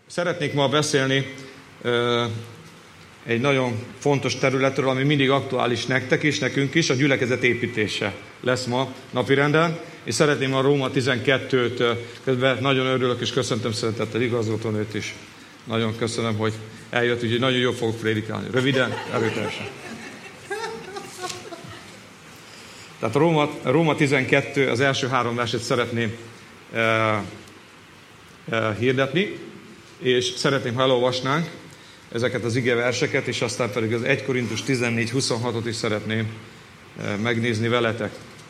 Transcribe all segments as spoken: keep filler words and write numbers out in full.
Szeretnék ma beszélni ö, egy nagyon fontos területről, ami mindig aktuális nektek és nekünk is, a gyülekezet építése lesz ma napirenden, és szeretném a Róma tizenkettőt, közben nagyon örülök és köszöntöm szeretettel igazgatónőt is. Nagyon köszönöm, hogy eljött, úgyhogy nagyon jól fogok prédikálni. Röviden, erőteljesen. Tehát a Róma, a Róma tizenkettő, az első három verset szeretném e, e, hirdetni, és szeretném, ha elolvasnánk ezeket az igeverseket, és aztán pedig az egy Korintus tizennégy huszonhatot is szeretném e, megnézni veletek.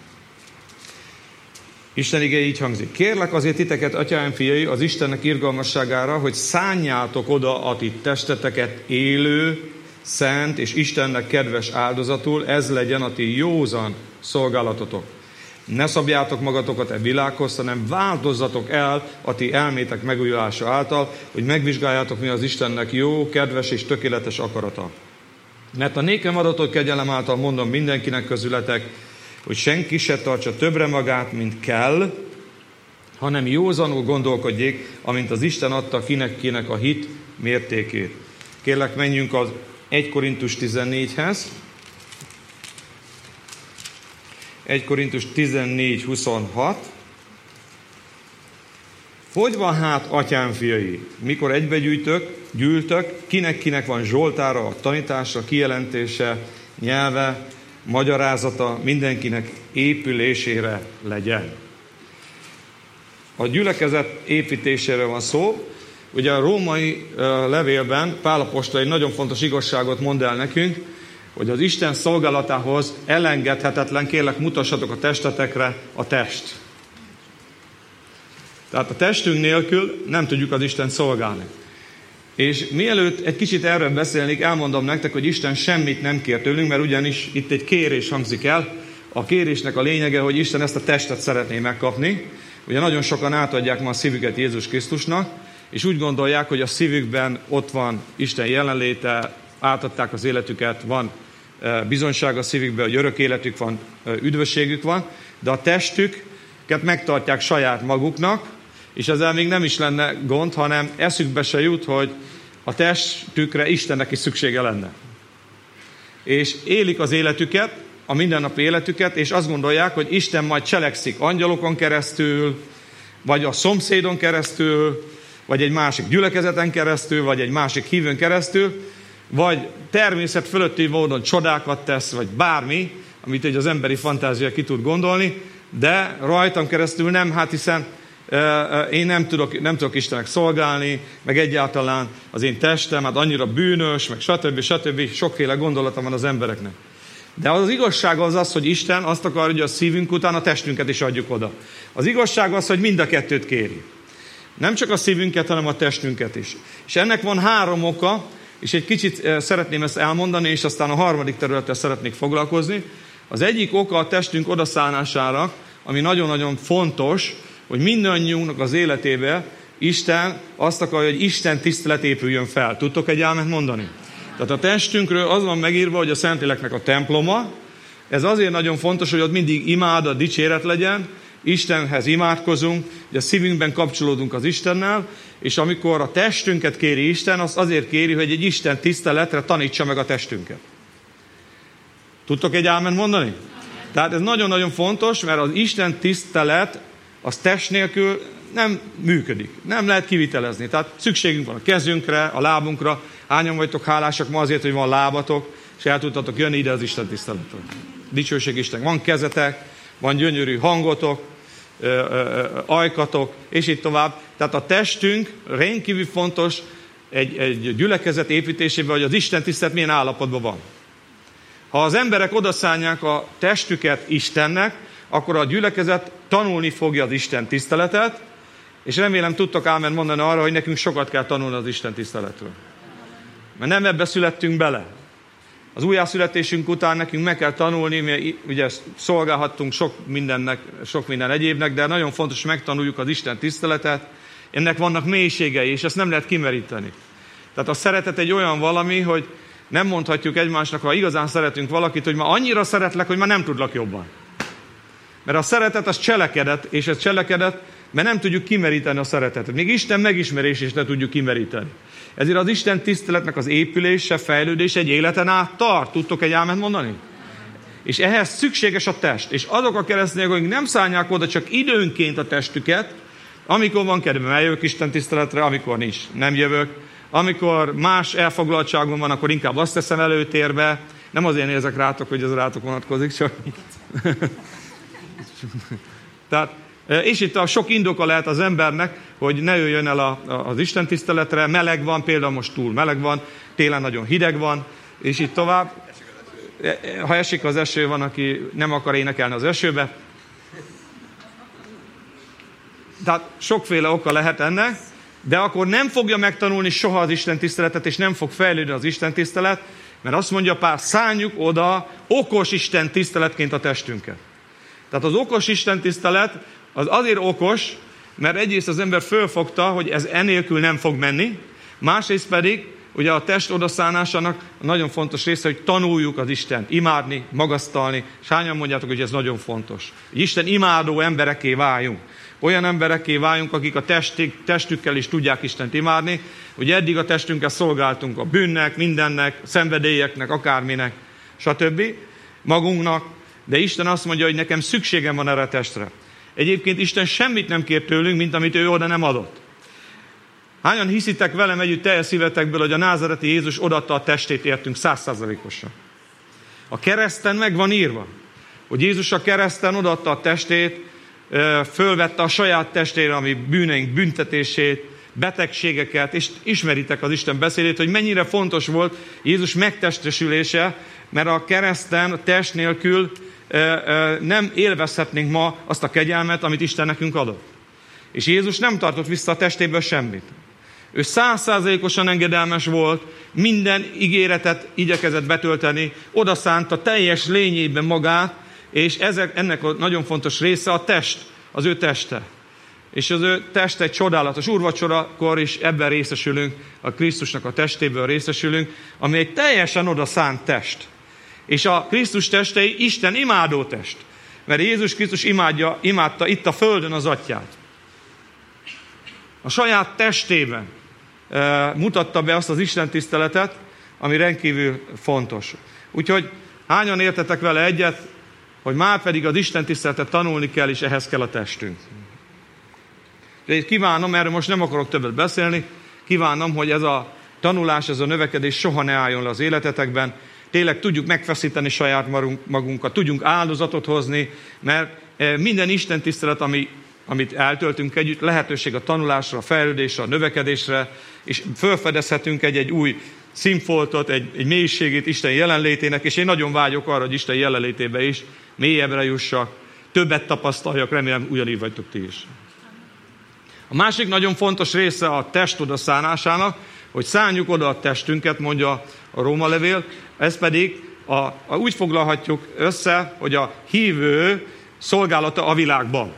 Isten igéje így hangzik. Kérlek azért titeket, atyáim fiai, az Istennek irgalmasságára, hogy szánjátok oda a ti testeteket élő, szent és Istennek kedves áldozatul, ez legyen a ti józan szolgálatotok. Ne szabjátok magatokat e világhoz, hanem változzatok el a ti elmétek megújulása által, hogy megvizsgáljátok, mi az Istennek jó, kedves és tökéletes akarata. Mert a nékem adatot kegyelem által mondom mindenkinek közületek, hogy senki se tartsa többre magát, mint kell, hanem józanul gondolkodjék, amint az Isten adta kinek-kinek a hit mértékét. Kérlek, menjünk az egy Korintus tizennégyhez. egy Korintus tizennégy huszonhat. Hogy van hát, atyám fiai, mikor egybegyűjtök, gyűltök, kinek-kinek van zsoltára, a tanítása, kijelentése, nyelve, magyarázata, mindenkinek épülésére legyen. A gyülekezet építéséről van szó. Ugye a római levélben Pál apostol egy nagyon fontos igazságot mond el nekünk, hogy az Isten szolgálatához elengedhetetlen, kérlek, mutassatok a testetekre a test. Tehát a testünk nélkül nem tudjuk az Istent szolgálni. És mielőtt egy kicsit erről beszélnék, elmondom nektek, hogy Isten semmit nem kér tőlünk, mert ugyanis itt egy kérés hangzik el. A kérésnek a lényege, hogy Isten ezt a testet szeretné megkapni. Ugye nagyon sokan átadják ma a szívüket Jézus Krisztusnak, és úgy gondolják, hogy a szívükben ott van Isten jelenléte, átadták az életüket, van bizonyság a szívükben, hogy örök életük van, üdvösségük van, de a testüket megtartják saját maguknak, és ezzel még nem is lenne gond, hanem eszükbe se jut, hogy a testükre Istennek is szüksége lenne. És élik az életüket, a mindennapi életüket, és azt gondolják, hogy Isten majd cselekszik angyalokon keresztül, vagy a szomszédon keresztül, vagy egy másik gyülekezeten keresztül, vagy egy másik hívőn keresztül, vagy természet fölötti módon csodákat tesz, vagy bármi, amit egy az emberi fantázia ki tud gondolni, de rajtam keresztül nem, hát hiszen én nem tudok, nem tudok Istennek szolgálni, meg egyáltalán az én testem, hát annyira bűnös, meg stb. stb. Sokféle gondolata van az embereknek. De az igazság az az, hogy Isten azt akar, hogy a szívünk után a testünket is adjuk oda. Az igazság az, hogy mind a kettőt kéri. Nem csak a szívünket, hanem a testünket is. És ennek van három oka, és egy kicsit szeretném ezt elmondani, és aztán a harmadik területtel szeretnék foglalkozni. Az egyik oka a testünk odaszánására, ami nagyon-nagyon fontos, hogy mindannyiunknak az életébe Isten azt akarja, hogy Isten tisztelet épüljön fel. Tudtok egy áment mondani? Tehát a testünkről az van megírva, hogy a Szentléleknek a temploma. Ez azért nagyon fontos, hogy ott mindig imádat, dicséret legyen, Istenhez imádkozunk, hogy a szívünkben kapcsolódunk az Istennel, és amikor a testünket kéri Isten, azt azért kéri, hogy egy Isten tiszteletre tanítsa meg a testünket. Tudtok egy ámen mondani? Tehát ez nagyon-nagyon fontos, mert az Isten tisztelet az test nélkül nem működik. Nem lehet kivitelezni. Tehát szükségünk van a kezünkre, a lábunkra. Hányan vagytok hálásak ma azért, hogy van lábatok, és el tudtatok jönni ide az Isten tiszteletre. Dicsőség Isten. Van kezetek, van gyönyörű hangotok, ö, ö, ö, ajkatok, és így tovább. Tehát a testünk rendkívül fontos egy, egy gyülekezet építésében, hogy az Isten tisztelet milyen állapotban van. Ha az emberek odaszánják a testüket Istennek, akkor a gyülekezet tanulni fogja az Isten tiszteletet, és remélem tudtok ámen mondani arra, hogy nekünk sokat kell tanulni az Isten tiszteletről. Mert nem ebbe születtünk bele. Az újjászületésünk után nekünk meg kell tanulni, mi ugye szolgálhattunk sok mindennek, sok minden egyébnek, de nagyon fontos, hogy megtanuljuk az Isten tiszteletet. Ennek vannak mélységei, és ezt nem lehet kimeríteni. Tehát a szeretet egy olyan valami, hogy nem mondhatjuk egymásnak, ha igazán szeretünk valakit, hogy ma annyira szeretlek, hogy már nem tudlak jobban. Mert a szeretet az cselekedet, és ez cselekedet mert nem tudjuk kimeríteni a szeretetet. Még Isten megismerését is ne tudjuk kimeríteni. Ezért az Isten tiszteletnek az épülése, fejlődése egy életen át tart. Tudtok egy áment mondani? És ehhez szükséges a test. És azok a keresztények, akik nem szállják oda csak időnként a testüket, amikor van kedvem, eljövök Isten tiszteletre, amikor nincs, nem jövök. Amikor más elfoglaltságom van, akkor inkább azt teszem előtérbe. Nem azért nézek rátok, hogy ez rátok vonatkozik, csak... Tehát, és itt a sok indoka lehet az embernek, hogy ne jöjjön el a, a, az Isten tiszteletre, meleg van, például most túl meleg van, télen nagyon hideg van, és itt tovább. Ha esik az eső, van, aki nem akar énekelni az esőbe. Tehát sokféle oka lehet ennek, de akkor nem fogja megtanulni soha az Isten tiszteletet, és nem fog fejlődni az Isten tisztelet, mert azt mondja Pál, szánjuk oda okos Isten tiszteletként a testünket. Tehát az okos Isten tisztelet az azért okos, mert egyrészt az ember fölfogta, hogy ez enélkül nem fog menni, másrészt pedig ugye a test odaszánásának nagyon fontos része, hogy tanuljuk az Istent imádni, magasztalni, és hányan mondjátok, hogy ez nagyon fontos. Isten imádó emberekké váljunk. Olyan emberekké váljunk, akik a testig, testükkel is tudják Istent imádni. Ugye eddig a testünkkel szolgáltunk a bűnnek, mindennek, szenvedélyeknek, akárminek, stb. Magunknak, de Isten azt mondja, hogy nekem szükségem van erre a testre. Egyébként Isten semmit nem kér tőlünk, mint amit ő oda nem adott. Hányan hiszitek velem együtt teljes szívetekből, hogy a názareti Jézus odaadta a testét értünk százszázalékosan? A kereszten meg van írva, hogy Jézus a kereszten odaadta a testét, fölvette a saját testére, ami bűneink büntetését, betegségeket, és ismeritek az Isten beszédét, hogy mennyire fontos volt Jézus megtestesülése, mert a kereszten, a test nélkül nem élvezhetnénk ma azt a kegyelmet, amit Isten nekünk adott. És Jézus nem tartott vissza a testéből semmit. Ő százszázalékosan engedelmes volt, minden ígéretet igyekezett betölteni, odaszánta teljes lényében magát, és ezek, ennek a nagyon fontos része a test, az ő teste. És az ő teste egy csodálatos úrvacsorakor is ebben részesülünk, a Krisztusnak a testéből részesülünk, ami egy teljesen odaszánt test. És a Krisztus testei Isten imádó test. Mert Jézus Krisztus imádja, imádta itt a földön az atyát. A saját testében e, mutatta be azt az Isten tiszteletet, ami rendkívül fontos. Úgyhogy hányan értetek vele egyet, hogy már pedig az Isten tiszteletet tanulni kell, és ehhez kell a testünk. De kívánom, erről most nem akarok többet beszélni, kívánom, hogy ez a tanulás, ez a növekedés soha ne álljon le az életetekben. Tényleg tudjuk megfeszíteni saját magunkat, tudjunk áldozatot hozni, mert minden Isten tisztelet, ami, amit eltöltünk együtt, lehetőség a tanulásra, a fejlődésre, a növekedésre, és felfedezhetünk egy-egy új színfoltot, egy, egy mélységét Isten jelenlétének, és én nagyon vágyok arra, hogy Isten jelenlétébe is mélyebbre jussak, többet tapasztaljak, remélem ugyanígy vagytok ti is. A másik nagyon fontos része a test odaszánásának, hogy szánjuk oda a testünket, mondja a Róma levél, ez pedig a, a, úgy foglalhatjuk össze, hogy a hívő szolgálata a világban.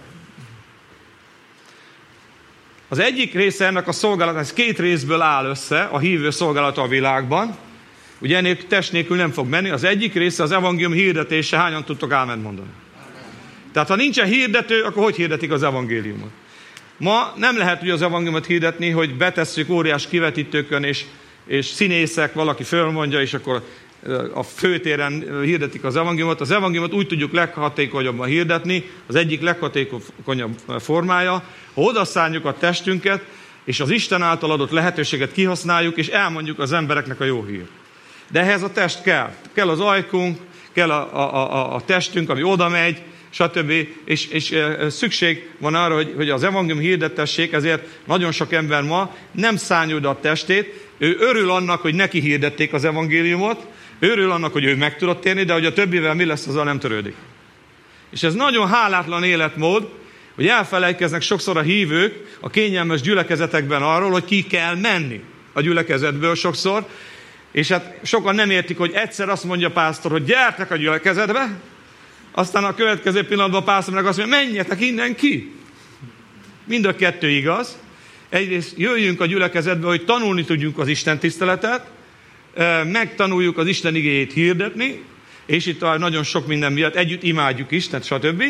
Az egyik része ennek a szolgálatnak, ez két részből áll össze, a hívő szolgálata a világban. Ugye ennél test nélkül nem fog menni. Az egyik része az evangélium hirdetése. Hányan tudtok áment mondani? Tehát ha nincsen hirdető, akkor hogy hirdetik az evangéliumot? Ma nem lehet ugye az evangéliumot hirdetni, hogy betesszük óriás kivetítőkön, és, és színészek, valaki fölmondja, és akkor a főtéren hirdetik az evangéliumot. Az evangéliumot úgy tudjuk leghatékonyabban hirdetni, az egyik leghatékonyabb formája, ha odaszálljuk a testünket, és az Isten által adott lehetőséget kihasználjuk, és elmondjuk az embereknek a jó hírt. De ehhez a test kell. Kell az ajkunk, kell a, a, a, a testünk, ami oda megy, stb. És, és e, szükség van arra, hogy, hogy az evangélium hirdetessék, ezért nagyon sok ember ma nem szánja oda a testét, ő örül annak, hogy neki hirdették az evangéliumot, örül annak, hogy ő meg tudott térni, de hogy a többivel mi lesz, azzal nem törődik. És ez nagyon hálátlan életmód, hogy elfelejtkeznek sokszor a hívők a kényelmes gyülekezetekben arról, hogy ki kell menni a gyülekezetből sokszor, és hát sokan nem értik, hogy egyszer azt mondja a pásztor, hogy gyertek a gyülekezetbe, aztán a következő pillanatban a pásztor meg azt mondja, menjetek innen ki. Mind a kettő igaz. Egyrészt jöjjünk a gyülekezetbe, hogy tanulni tudjunk az Isten tiszteletet, megtanuljuk az Isten igéjét hirdetni, és itt nagyon sok minden miatt együtt imádjuk Istent, stb.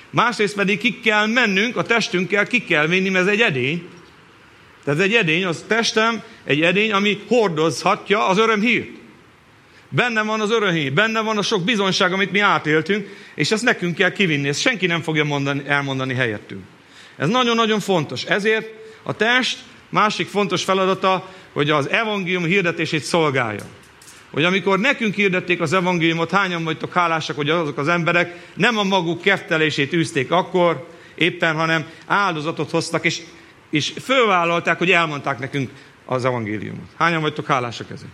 Másrészt pedig ki kell mennünk, a testünkkel ki kell vinni, mert ez egy edény. Tehát ez egy edény, az testem egy edény, ami hordozhatja az örömhírt. Benne van az örömhír, benne van a sok bizonyság, amit mi átéltünk, és ezt nekünk kell kivinni. Ezt senki nem fogja mondani, elmondani helyettünk. Ez nagyon-nagyon fontos. Ezért a test másik fontos feladata, hogy az evangélium hirdetését szolgálja. Hogy amikor nekünk hirdették az evangéliumot, hányan vagytok hálásak, hogy azok az emberek nem a maguk keftelését űzték akkor éppen, hanem áldozatot hoztak, és, és fölvállalták, hogy elmondták nekünk az evangéliumot. Hányan vagytok hálásak ezért?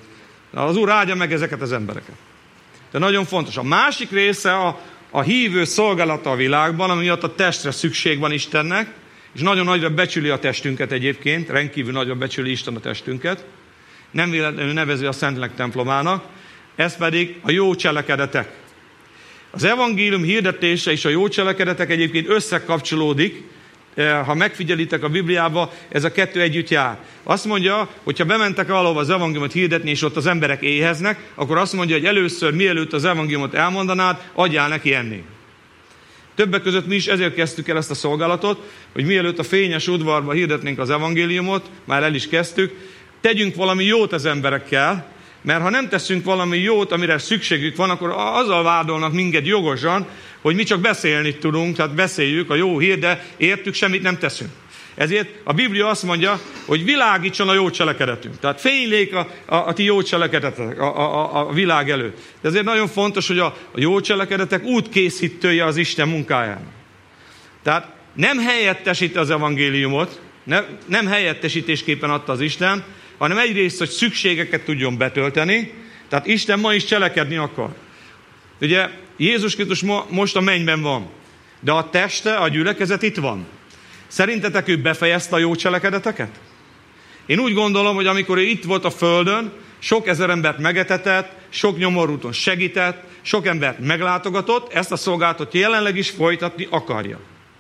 Az Úr áldja meg ezeket az embereket. De nagyon fontos. A másik része a, a hívő szolgálata a világban, ami miatt a testre szükség van Istennek, és nagyon nagyra becsüli a testünket egyébként, rendkívül nagyra becsüli Isten a testünket, nem véletlenül nevezi a Szentlélek templomának, ez pedig a jó cselekedetek. Az evangélium hirdetése és a jó cselekedetek egyébként összekapcsolódik, ha megfigyelitek a Bibliába, ez a kettő együtt jár. Azt mondja, hogy ha bementek valahova az evangéliumot hirdetni, és ott az emberek éheznek, akkor azt mondja, hogy először, mielőtt az evangéliumot elmondanád, adjál neki enni. Többek között mi is ezért kezdtük el ezt a szolgálatot, hogy mielőtt a fényes udvarba hirdetnénk az evangéliumot, már el is kezdtük, tegyünk valami jót az emberekkel, mert ha nem teszünk valami jót, amire szükségük van, akkor azzal vádolnak minket jogosan, hogy mi csak beszélni tudunk, tehát beszéljük a jó hír, de értük, semmit nem teszünk. Ezért a Biblia azt mondja, hogy világítson a jó cselekedetünk. Tehát fénylék a, a, a ti jó cselekedetek a, a, a világ előtt. De ezért nagyon fontos, hogy a, a jó cselekedetek útkészítője az Isten munkájának. Tehát nem helyettesíti az evangéliumot, ne, nem helyettesítésképpen adta az Isten, hanem egyrészt, hogy szükségeket tudjon betölteni, tehát Isten ma is cselekedni akar. Ugye Jézus Krisztus mo- most a mennyben van, de a teste, a gyülekezet itt van. Szerintetek ő befejezte a jó cselekedeteket? Én úgy gondolom, hogy amikor ő itt volt a földön, sok ezer embert megetetett, sok nyomorúton segített, sok embert meglátogatott, ezt a szolgálatot jelenleg is folytatni akarja.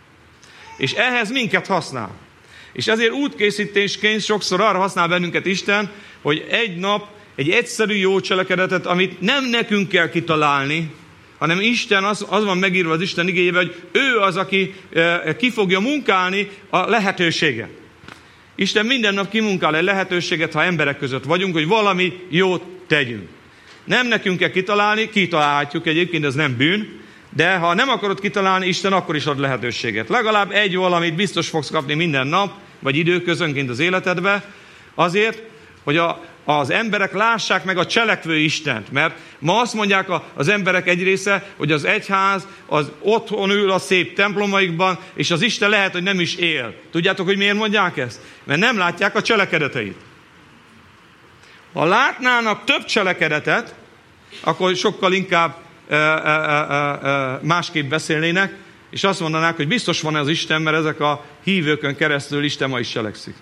És ehhez minket használ. És ezért útkészítésként sokszor arra használ bennünket Isten, hogy egy nap egy egyszerű jó cselekedetet, amit nem nekünk kell kitalálni, hanem Isten, az, az van megírva az Isten igéjében, hogy ő az, aki e, ki fogja munkálni a lehetőséget. Isten minden nap kimunkál egy lehetőséget, ha emberek között vagyunk, hogy valami jót tegyünk. Nem nekünk kell kitalálni, kitalálhatjuk egyébként, ez nem bűn, de ha nem akarod kitalálni, Isten akkor is ad lehetőséget. Legalább egy valamit biztos fogsz kapni minden nap, vagy időközönként az életedbe, azért, hogy a, az emberek lássák meg a cselekvő Istent. Mert ma azt mondják a, az emberek egy része, hogy az egyház az otthon ül a szép templomaikban, és az Isten lehet, hogy nem is él. Tudjátok, hogy miért mondják ezt? Mert nem látják a cselekedeteit. Ha látnának több cselekedetet, akkor sokkal inkább e, e, e, e, másképp beszélnének, és azt mondanák, hogy biztos van az Isten, mert ezek a hívőkön keresztül Isten ma is cselekszik.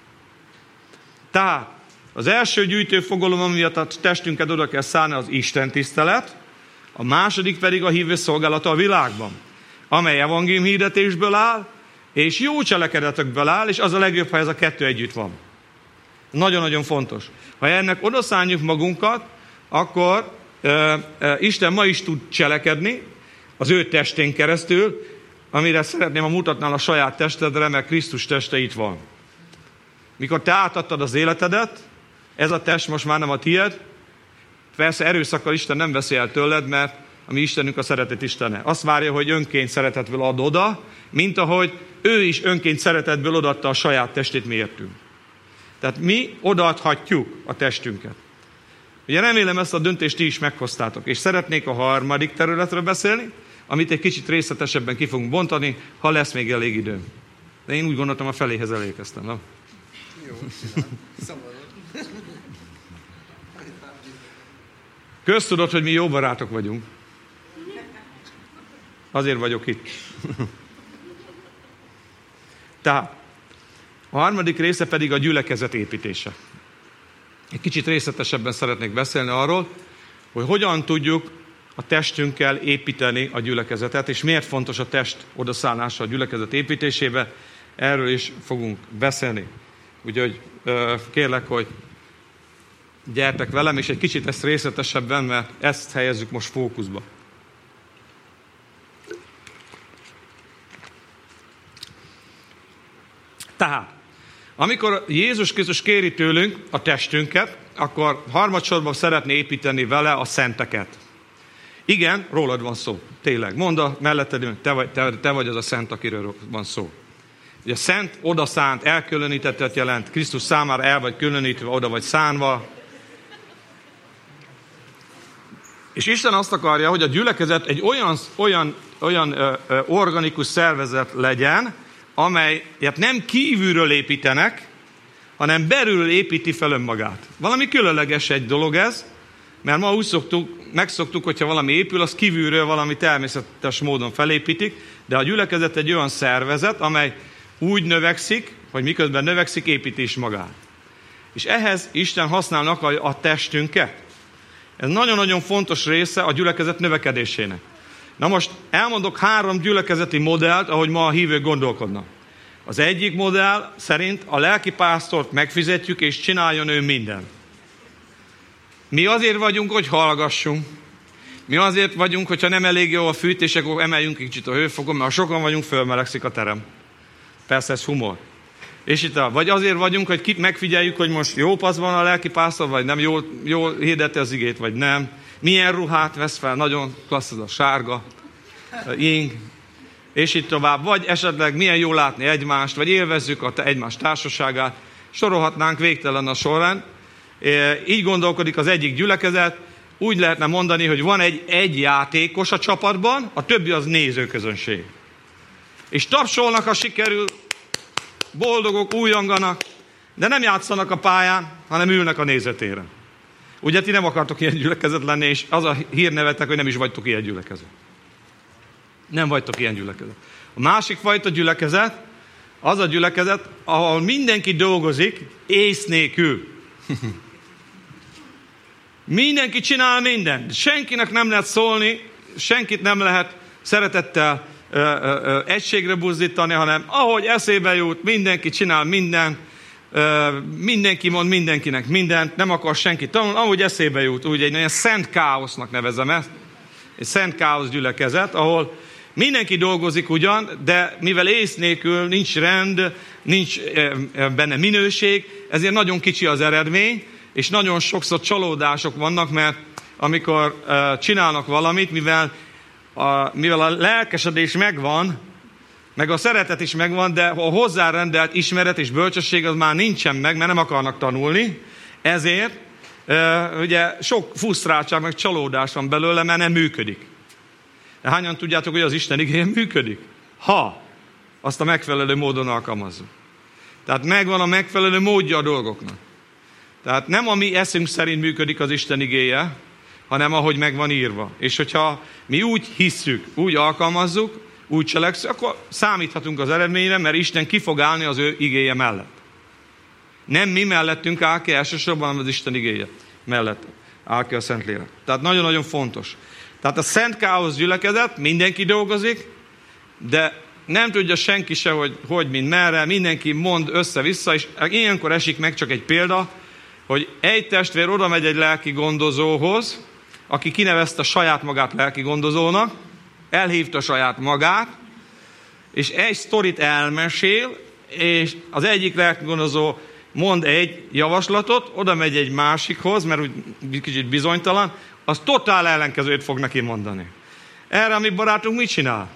Tehát az első gyűjtőfogalom, amiatt a testünket oda kell szállni, az Isten tisztelet, a második pedig a hívő szolgálata a világban, amely evangélium hirdetésből áll, és jó cselekedetekből áll, és az a legjobb, ha ez a kettő együtt van. Nagyon-nagyon fontos. Ha ennek odaszánjuk magunkat, akkor uh, uh, Isten ma is tud cselekedni, az ő testén keresztül, amire szeretném, ha mutatnál a saját testedre, mert Krisztus teste itt van. Mikor te átadtad az életedet, ez a test most már nem a tied, persze erőszakkal Isten nem veszi el tőled, mert a mi Istenünk a szeretet Istene. Azt várja, hogy önként szeretetből ad oda, mint ahogy ő is önként szeretetből odaadta a saját testét miértünk. Tehát mi odaadhatjuk a testünket. Ugye remélem ezt a döntést ti is meghoztátok, és szeretnék a harmadik területről beszélni, amit egy kicsit részletesebben ki fogunk bontani, ha lesz még elég idő. De én úgy gondoltam, a feléhez elérkeztem, nem? Jó, szabadon. Köztudod, hogy mi jó barátok vagyunk. Azért vagyok itt. Tehát, a harmadik része pedig a gyülekezet építése. Egy kicsit részletesebben szeretnék beszélni arról, hogy hogyan tudjuk a testünkkel építeni a gyülekezetet, és miért fontos a test odaszállása a gyülekezet építésébe. Erről is fogunk beszélni. Úgyhogy kérlek, hogy gyertek velem, és egy kicsit ezt részletesebben, mert ezt helyezzük most fókuszba. Amikor Jézus Krisztus kéri tőlünk a testünket, akkor harmadsorban szeretné építeni vele a szenteket. Igen, rólad van szó. Tényleg. Mondd a melletted, te vagy, te, te vagy az a szent, akiről van szó. Ugye szent, odaszánt, elkülönítettet jelent, Krisztus számára el vagy különítve, oda vagy szánva. És Isten azt akarja, hogy a gyülekezet egy olyan, olyan, olyan ö, ö, organikus szervezet legyen, amelyet nem kívülről építenek, hanem belül építi fel önmagát. Valami különleges egy dolog ez, mert ma úgy szoktuk, megszoktuk, hogyha valami épül, az kívülről valami természetes módon felépítik, de a gyülekezet egy olyan szervezet, amely úgy növekszik, hogy miközben növekszik, építi is magát. És ehhez Isten használnak a, a testünket. Ez nagyon-nagyon fontos része a gyülekezet növekedésének. Na most elmondok három gyülekezeti modellt, ahogy ma a hívők gondolkodnak. Az egyik modell szerint a lelkipásztort megfizetjük, és csináljon ő mindent. Mi azért vagyunk, hogy hallgassunk. Mi azért vagyunk, hogyha nem elég jó a fűtés, akkor emeljünk kicsit a hőfokon, mert ha sokan vagyunk, fölmelegszik a terem. Persze ez humor. És itt a, vagy azért vagyunk, hogy kit megfigyeljük, hogy most jó pasz van a lelkipásztor, vagy nem, jól, jól hirdeti az igét, vagy nem. Milyen ruhát vesz fel, nagyon klassz az a sárga, ing, és itt tovább. Vagy esetleg milyen jól látni egymást, vagy élvezzük a egymás társaságát. Sorolhatnánk végtelen a során. Így gondolkodik az egyik gyülekezet. Úgy lehetne mondani, hogy van egy, egy játékos a csapatban, a többi az nézőközönség. És tapsolnak, ha sikerül, boldogok, újonganak, de nem játszanak a pályán, hanem ülnek a nézőtéren. Ugye ti nem akartok ilyen gyülekezet lenni, és az a hírnevetek, hogy nem is vagytok ilyen gyülekezet. Nem vagytok ilyen gyülekezet. A másik fajta gyülekezet, az a gyülekezet, ahol mindenki dolgozik, ész nélkül. Mindenki csinál mindent. Senkinek nem lehet szólni, senkit nem lehet szeretettel ö, ö, ö, egységre buzdítani, hanem ahogy eszébe jut, mindenki csinál mindent, ö, mindenki mond mindenkinek mindent, nem akar senkit tanulni, ahogy eszébe jut. Úgy egy nagyon szent káosznak nevezem ezt. Egy szent káosz gyülekezet, ahol mindenki dolgozik ugyan, de mivel ész nélkül nincs rend, nincs benne minőség, ezért nagyon kicsi az eredmény, és nagyon sokszor csalódások vannak, mert amikor uh, csinálnak valamit, mivel a, mivel a lelkesedés megvan, meg a szeretet is megvan, de a hozzárendelt ismeret és bölcsesség az már nincsen meg, mert nem akarnak tanulni, ezért uh, ugye sok fusztráltság, meg csalódás van belőle, mert nem működik. De hányan tudjátok, hogy az Isten igéje működik? Ha azt a megfelelő módon alkalmazzuk. Tehát megvan a megfelelő módja a dolgoknak. Tehát nem a mi eszünk szerint működik az Isten igéje, hanem ahogy meg van írva. És hogyha mi úgy hisszük, úgy alkalmazzuk, úgy cselekszünk, akkor számíthatunk az eredményre, mert Isten ki fog állni az ő igéje mellett. Nem mi mellettünk áll ki elsősorban, hanem az Isten igéje mellett áll ki a Szentlélek. Tehát nagyon-nagyon fontos. Tehát a szent káosz gyülekezet, mindenki dolgozik, de nem tudja senki se, hogy hogy, mint merre, mindenki mond össze-vissza, és ilyenkor esik meg csak egy példa, hogy egy testvér oda megy egy lelki gondozóhoz, aki kinevezte saját magát lelki gondozónak, elhívta saját magát, és egy sztorit elmesél, és az egyik lelki gondozó mond egy javaslatot, oda megy egy másikhoz, mert úgy kicsit bizonytalan, az totál ellenkezőt fog neki mondani. Erre a mi barátunk mit csinál?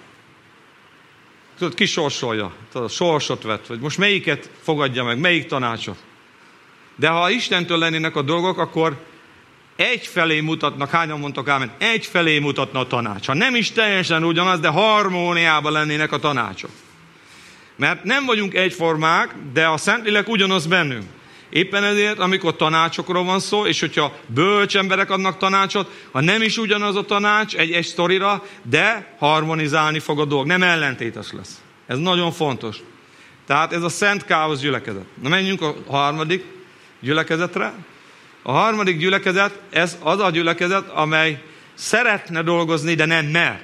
Tudod, kisorsolja, tudod, sorsot vett, hogy most melyiket fogadja meg, melyik tanácsot. De ha Istentől lennének a dolgok, akkor egyfelé mutatnak, hányan mondtak ámen, egyfelé mutatna a tanács. Ha nem is teljesen ugyanaz, de harmóniában lennének a tanácsok. Mert nem vagyunk egyformák, de a Szentlélek ugyanaz bennünk. Éppen ezért, amikor tanácsokról van szó, és hogyha bölcs emberek adnak tanácsot, ha nem is ugyanaz a tanács egy, egy sztorira, de harmonizálni fog a dolog, nem ellentétes lesz. Ez nagyon fontos. Tehát ez a szent káosz gyülekezet. Na menjünk a harmadik gyülekezetre. A harmadik gyülekezet, ez az a gyülekezet, amely szeretne dolgozni, de nem mer.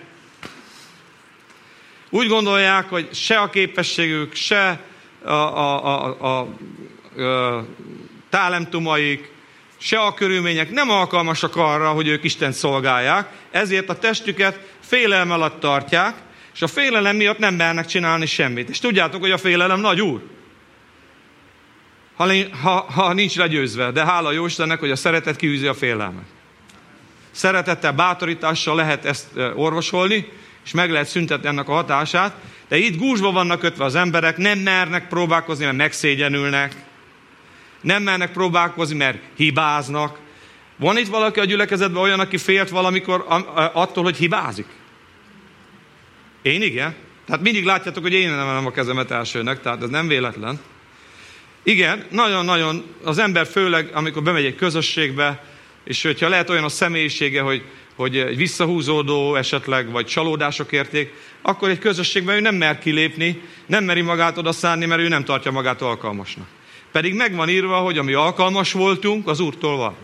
Úgy gondolják, hogy se a képességük, se a, a, a, a, a talentumaik, se a körülmények nem alkalmasak arra, hogy ők Istent szolgálják, ezért a testüket félelem alatt tartják, és a félelem miatt nem mernek csinálni semmit. És tudjátok, hogy a félelem nagy úr. ha, ha, ha nincs legyőzve. De hála jó Istennek, hogy a szeretet kiűzi a félelmet. Szeretettel, bátorítással lehet ezt orvosolni, és meg lehet szüntetni ennek a hatását, de itt gúzsba vannak kötve az emberek, nem mernek próbálkozni, mert megszégyenülnek, nem mernek próbálkozni, mert hibáznak. Van itt valaki a gyülekezetben olyan, aki félt valamikor attól, hogy hibázik? Én igen. Tehát mindig látjátok, hogy én emelem a kezemet elsőnek, tehát ez nem véletlen. Igen, nagyon-nagyon az ember főleg, amikor bemegy egy közösségbe, és hogyha lehet olyan a személyisége, hogy, hogy egy visszahúzódó esetleg, vagy csalódások érték, akkor egy közösségben ő nem mer kilépni, nem meri magát odaszánni, mert ő nem tartja magát alkalmasnak. Pedig meg van írva, hogy ami alkalmas voltunk, az Úrtól van.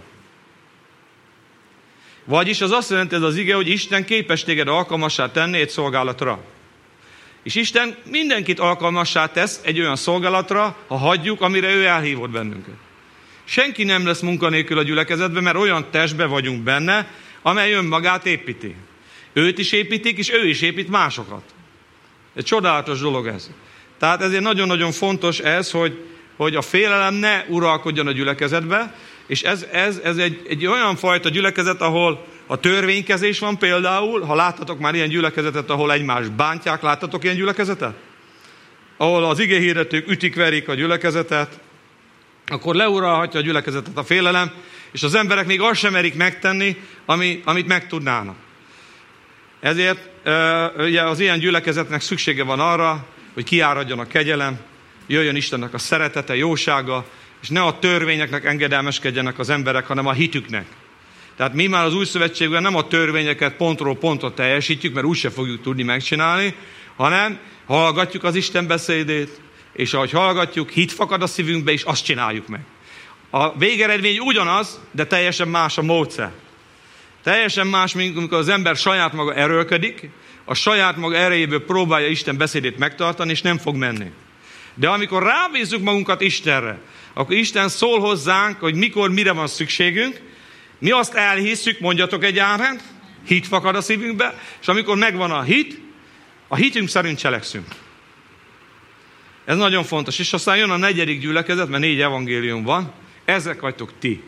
Vagyis az azt jelenti ez az ige, hogy Isten képes téged alkalmassá tenni egy szolgálatra. És Isten mindenkit alkalmassá tesz egy olyan szolgálatra, ha hagyjuk, amire ő elhívott bennünket. Senki nem lesz munkanélkül a gyülekezetben, mert olyan testben vagyunk benne, amely önmagát építi. Őt is építik, és ő is épít másokat. Egy csodálatos dolog ez. Tehát ezért nagyon-nagyon fontos ez, hogy, hogy a félelem ne uralkodjon a gyülekezetbe, és ez, ez, ez egy, egy olyan fajta gyülekezet, ahol a törvénykezés van például, ha láttatok már ilyen gyülekezetet, ahol egymást bántják, láttatok ilyen gyülekezetet? Ahol az igehirdetők ütik-verik a gyülekezetet, akkor leuralhatja a gyülekezetet a félelem, és az emberek még azt sem merik megtenni, ami, amit megtudnának. Ezért ugye az ilyen gyülekezetnek szüksége van arra, hogy kiáradjon a kegyelem, jöjjön Istennek a szeretete, jósága, és ne a törvényeknek engedelmeskedjenek az emberek, hanem a hitüknek. Tehát mi már az új szövetségben nem a törvényeket pontról pontra teljesítjük, mert úgyse fogjuk tudni megcsinálni, hanem hallgatjuk az Isten beszédét, és ahogy hallgatjuk, hit fakad a szívünkbe, és azt csináljuk meg. A végeredmény ugyanaz, de teljesen más a módszer. Teljesen más, mint amikor az ember saját maga erőlködik, a saját maga erejéből próbálja Isten beszédét megtartani, és nem fog menni. De amikor rábízzuk magunkat Istenre, akkor Isten szól hozzánk, hogy mikor, mire van szükségünk, mi azt elhisszük, mondjatok egy ámen, hit fakad a szívünkbe, és amikor megvan a hit, a hitünk szerint cselekszünk. Ez nagyon fontos. És aztán jön a negyedik gyülekezet, mert négy evangélium van, ezek vagytok ti.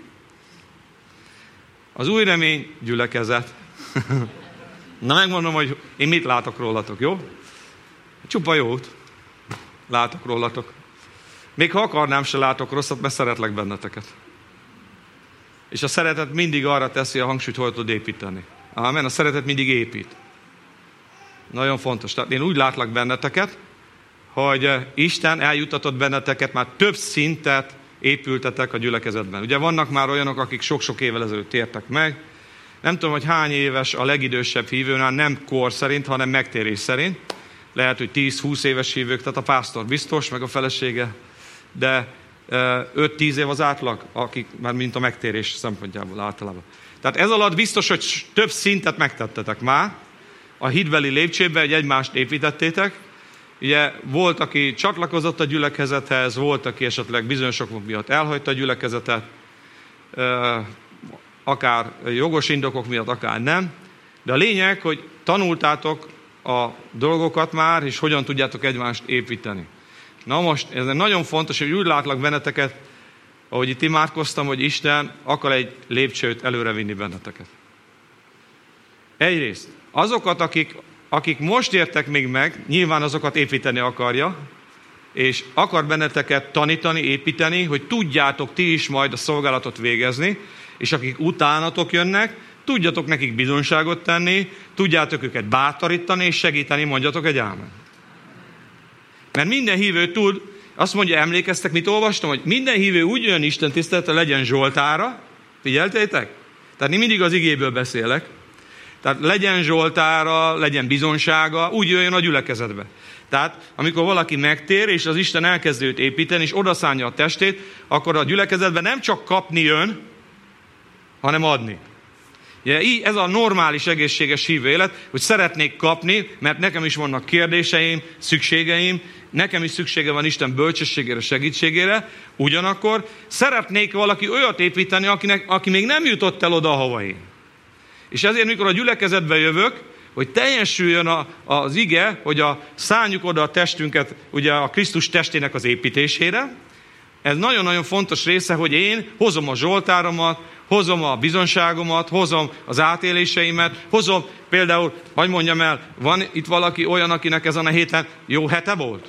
Az új remény gyülekezet. Na megmondom, hogy én mit látok rólatok, jó? Csupa jót látok rólatok. Még ha akarnám, se látok rosszat, mert szeretlek benneteket. És a szeretet mindig arra teszi a hangsúlyt, hogy tud építeni. Amen, a szeretet mindig épít. Nagyon fontos. Tehát én úgy látlak benneteket, hogy Isten eljutatott benneteket, már több szintet épültetek a gyülekezetben. Ugye vannak már olyanok, akik sok-sok évvel ezelőtt tértek meg. Nem tudom, hogy hány éves a legidősebb hívőnál, nem kor szerint, hanem megtérés szerint. Lehet, hogy tíz-húsz éves hívők, tehát a pásztor biztos, meg a felesége, de öt-tíz év az átlag, akik már mint a megtérés szempontjából általában. Tehát ez alatt biztos, hogy több szintet megtettetek már, a hitbeli lépcsőben, hogy egymást építettétek. Ugye volt, aki csatlakozott a gyülekezethez, volt, aki esetleg bizonyos okok miatt elhagyta a gyülekezetet, akár jogos indokok miatt, akár nem. De a lényeg, hogy tanultátok a dolgokat már, és hogyan tudjátok egymást építeni. Na most, ez nagyon fontos, hogy úgy látlak benneteket, ahogy itt imádkoztam, hogy Isten akar egy lépcsőt előrevinni benneteket. Egyrészt, azokat, akik, akik most értek még meg, nyilván azokat építeni akarja, és akar benneteket tanítani, építeni, hogy tudjátok ti is majd a szolgálatot végezni, és akik utánatok jönnek, tudjatok nekik bizonyságot tenni, tudjátok őket bátorítani és segíteni, mondjatok egy ámen. Mert minden hívő tud, azt mondja, emlékeztek, mit olvastam, hogy minden hívő úgy jön Isten tiszteletre, legyen Zsoltára, figyeltétek? Tehát én mindig az igéből beszélek. Tehát legyen Zsoltára, legyen bizonsága, úgy jöjjön a gyülekezetbe. Tehát amikor valaki megtér, és az Isten elkezd őt építeni, és odaszánja a testét, akkor a gyülekezetben nem csak kapni jön, hanem adni. Ugye, ez a normális, egészséges hívő élet, hogy szeretnék kapni, mert nekem is vannak kérdéseim, szükségeim, nekem is szüksége van Isten bölcsességére, segítségére, ugyanakkor szeretnék valaki olyat építeni, akinek, aki még nem jutott el oda, ahova én. És ezért, mikor a gyülekezetbe jövök, hogy teljesüljön a, az ige, hogy a, szálljuk oda a testünket ugye a Krisztus testének az építésére, Ez nagyon-nagyon fontos része, hogy én hozom a zsoltáromat, hozom a bizonságomat, hozom az átéléseimet, hozom például, hogy mondjam el, van itt valaki olyan, akinek ezen a héten jó hete volt?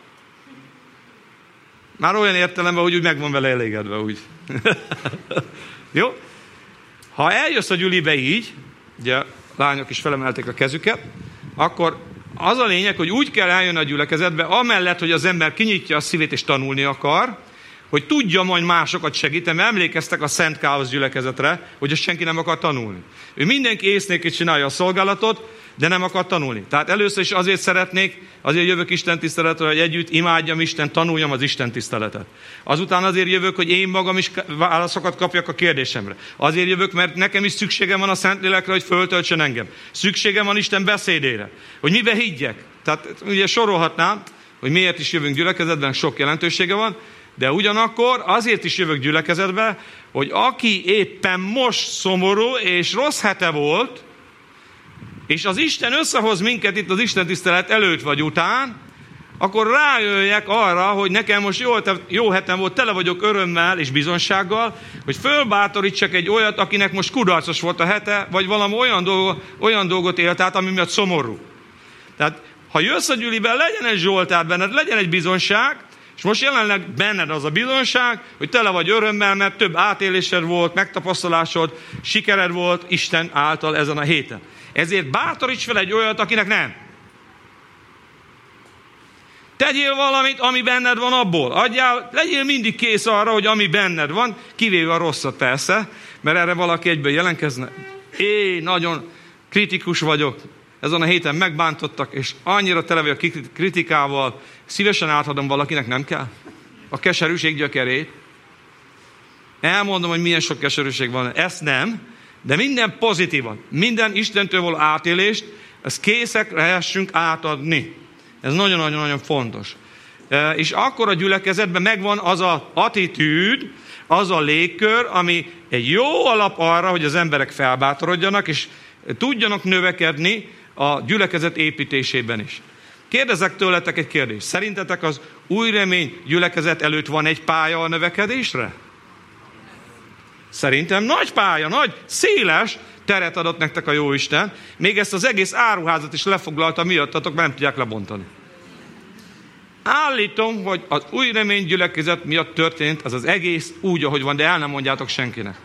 Már olyan értelemben, hogy úgy meg van vele elégedve, úgy. Jó? Ha eljössz a gyülibe így, ugye a lányok is felemelték a kezüket, akkor az a lényeg, hogy úgy kell eljönni a gyülekezetbe, amellett, hogy az ember kinyitja a szívét és tanulni akar, hogy tudja majd másokat segíteni, mert emlékeztek a Szent Káosz gyülekezetre, hogy ezt senki nem akar tanulni. Ő mindenki észnékét csinálja a szolgálatot, de nem akar tanulni. Tehát először is azért szeretnék, azért jövök Isten tiszteletre, hogy együtt imádjam Isten, tanuljam az Isten tiszteletet. Azután azért jövök, hogy én magam is válaszokat kapjak a kérdésemre. Azért jövök, mert nekem is szükségem van a Szentlélekre, hogy föltöltsön engem. Szükségem van Isten beszédére, hogy mibe higgyek. Tehát ugye sorolhatnám, hogy miért is jövünk gyülekezetben, sok jelentősége van, de ugyanakkor azért is jövök gyülekezetbe, hogy aki éppen most szomorú és rossz hete volt, és az Isten összehoz minket itt az Isten tisztelet előtt vagy után, akkor rájöjjek arra, hogy nekem most jó, jó hetem volt, tele vagyok örömmel és bizonsággal, hogy fölbátorítsak egy olyat, akinek most kudarcos volt a hete, vagy valami olyan, dolgo, olyan dolgot élt át, ami miatt szomorú. Tehát, ha jössz a gyüliben, legyen egy zsoltár benned, legyen egy bizonság, és most jelenleg benned az a bizonság, hogy tele vagy örömmel, mert több átélésed volt, megtapasztalásod, sikered volt Isten által ezen a héten. Ezért bátoríts fel egy olyat, akinek nem. Tegyél valamit, ami benned van abból. Adjál, legyél mindig kész arra, hogy ami benned van, kivéve a rosszat persze, mert erre valaki egyből jelentkezne. Én nagyon kritikus vagyok, ezen a héten megbántottak, és annyira tele vagyok kritikával, szívesen átadom valakinek, nem kell? A keserűség gyökerét. Elmondom, hogy milyen sok keserűség van. Ezt nem, de minden pozitívan, minden Istentől való átélést, ezt készek lehessünk átadni. Ez nagyon-nagyon-nagyon fontos. És akkor a gyülekezetben megvan az az attitűd, az a légkör, ami egy jó alap arra, hogy az emberek felbátorodjanak, és tudjanak növekedni a gyülekezet építésében is. Kérdezek tőletek egy kérdést. Szerintetek az Új Remény gyülekezet előtt van egy pálya a növekedésre? Szerintem nagy pálya, nagy, széles teret adott nektek a Jóisten. Még ezt az egész áruházat is lefoglalta miattatok, mert nem tudják lebontani. Állítom, hogy az Új Remény gyülekezet miatt történt az az egész úgy, ahogy van, de el nem mondjátok senkinek.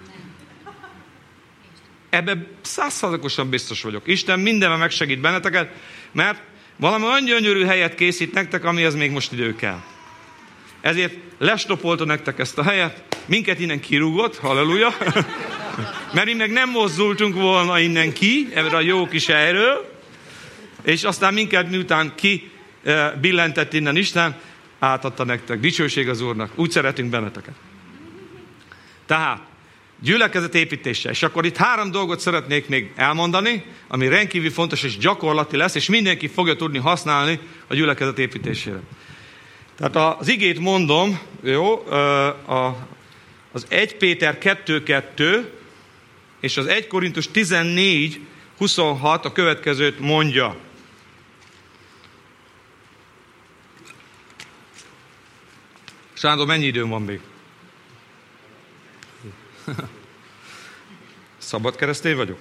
Ebben százszázalékosan biztos vagyok. Isten mindenben megsegít benneteket, mert valami olyan gyönyörű helyet készít nektek, amihez még most idő kell. Ezért lestopolta nektek ezt a helyet, minket innen kirúgott, halleluja, mert mi meg nem mozdultunk volna innen ki, erre a jó kis helyről, és aztán minket miután ki billentett innen Isten, átadta nektek. Dicsőség az Úrnak. Úgy szeretünk benneteket. Tehát, gyülekezet építése. És akkor itt három dolgot szeretnék még elmondani, ami rendkívül fontos és gyakorlati lesz, és mindenki fogja tudni használni a gyülekezet építésére. Tehát az igét mondom, jó, az egy Péter kettő kettő és az egy Korintus tizennégy huszonhat a következőt mondja. Sándor, mennyi időm van még? Szabad keresztény vagyok?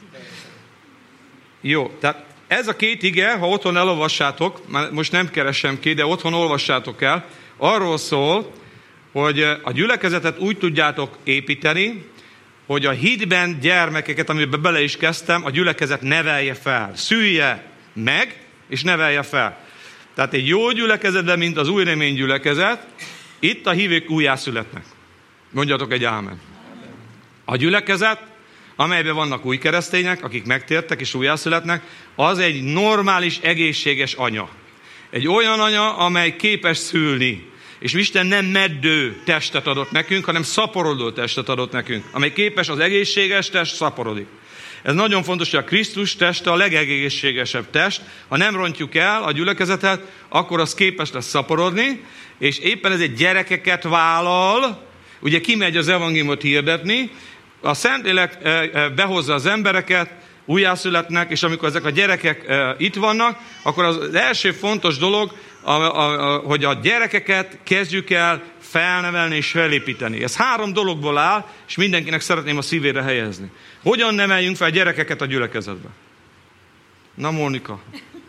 Jó, tehát ez a két ige, ha otthon elolvassátok, már most nem keresem ki, de otthon olvassátok el, arról szól, hogy a gyülekezetet úgy tudjátok építeni, hogy a hitben gyermekeket, amiben bele is kezdtem, a gyülekezet nevelje fel, szülje meg, és nevelje fel. Tehát egy jó gyülekezetben, mint az Új Remény gyülekezet, itt a hívők újjászületnek. Mondjatok egy ámen. A gyülekezet, amelyben vannak új keresztények, akik megtértek és újjászületnek, az egy normális, egészséges anya. Egy olyan anya, amely képes szülni. És Isten nem meddő testet adott nekünk, hanem szaporodó testet adott nekünk, amely képes az egészséges test szaporodik. Ez nagyon fontos, hogy a Krisztus teste a legegészségesebb test. Ha nem rontjuk el a gyülekezetet, akkor az képes lesz szaporodni, és éppen ez egy gyerekeket vállal, ugye kimegy az evangéliumot hirdetni, a Szentlélek behozza az embereket, újjászületnek, és amikor ezek a gyerekek itt vannak, akkor az első fontos dolog, a, a, a, hogy a gyerekeket kezdjük el felnevelni és felépíteni. Ez három dologból áll, és mindenkinek szeretném a szívére helyezni. Hogyan neveljünk fel gyerekeket a gyülekezetbe? Na, Mónika.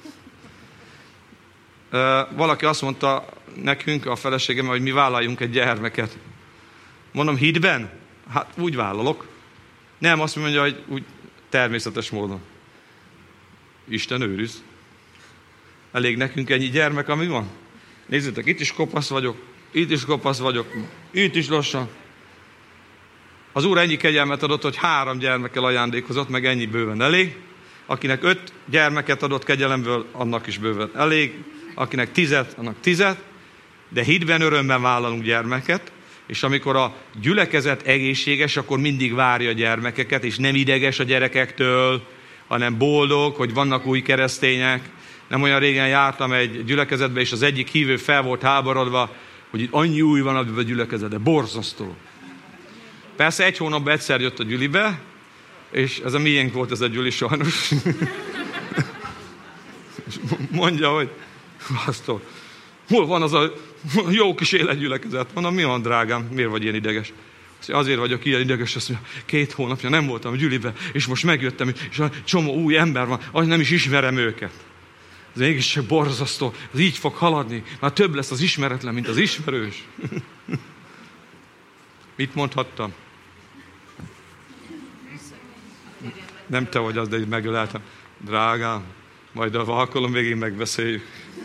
Valaki azt mondta nekünk, a feleségem, hogy mi vállaljunk egy gyermeket. Mondom, hitben? Hát úgy vállalok. Nem, azt mondja, hogy úgy természetes módon. Isten őriz. Elég nekünk ennyi gyermek, ami van? Nézzétek, itt is kopasz vagyok, itt is kopasz vagyok, itt is lassan. Az Úr ennyi kegyelmet adott, hogy három gyermekkel ajándékozott, meg ennyi bőven elég. Akinek öt gyermeket adott kegyelemből, annak is bőven elég. Akinek tizet, annak tizet. De hitben, örömben vállalunk gyermeket, és amikor a gyülekezet egészséges, akkor mindig várja a gyermekeket, és nem ideges a gyerekektől, hanem boldog, hogy vannak új keresztények. Nem olyan régen jártam egy gyülekezetbe, és az egyik hívő fel volt háborodva, hogy itt annyi új van a gyülekezetbe, borzasztó. Persze egy hónapban egyszer jött a gyülibe, és ez a miénk volt ez a gyüli sajnos. És mondja, hogy Pásztor, hol van az a jó kis életgyülekezet? Mondom, mi van, drágám, miért vagy ilyen ideges? Azért vagyok ilyen ideges, azt mondja, két hónapja nem voltam a gyülibe, és most megjöttem, és a csomó új ember van, az nem is ismerem őket. Ez mégis csak borzasztó, ez így fog haladni, már több lesz az ismeretlen, mint az ismerős. Mit mondhattam? Nem te vagy az, de így megöleltem. Drágám, majd a alkalom végén megbeszéljük.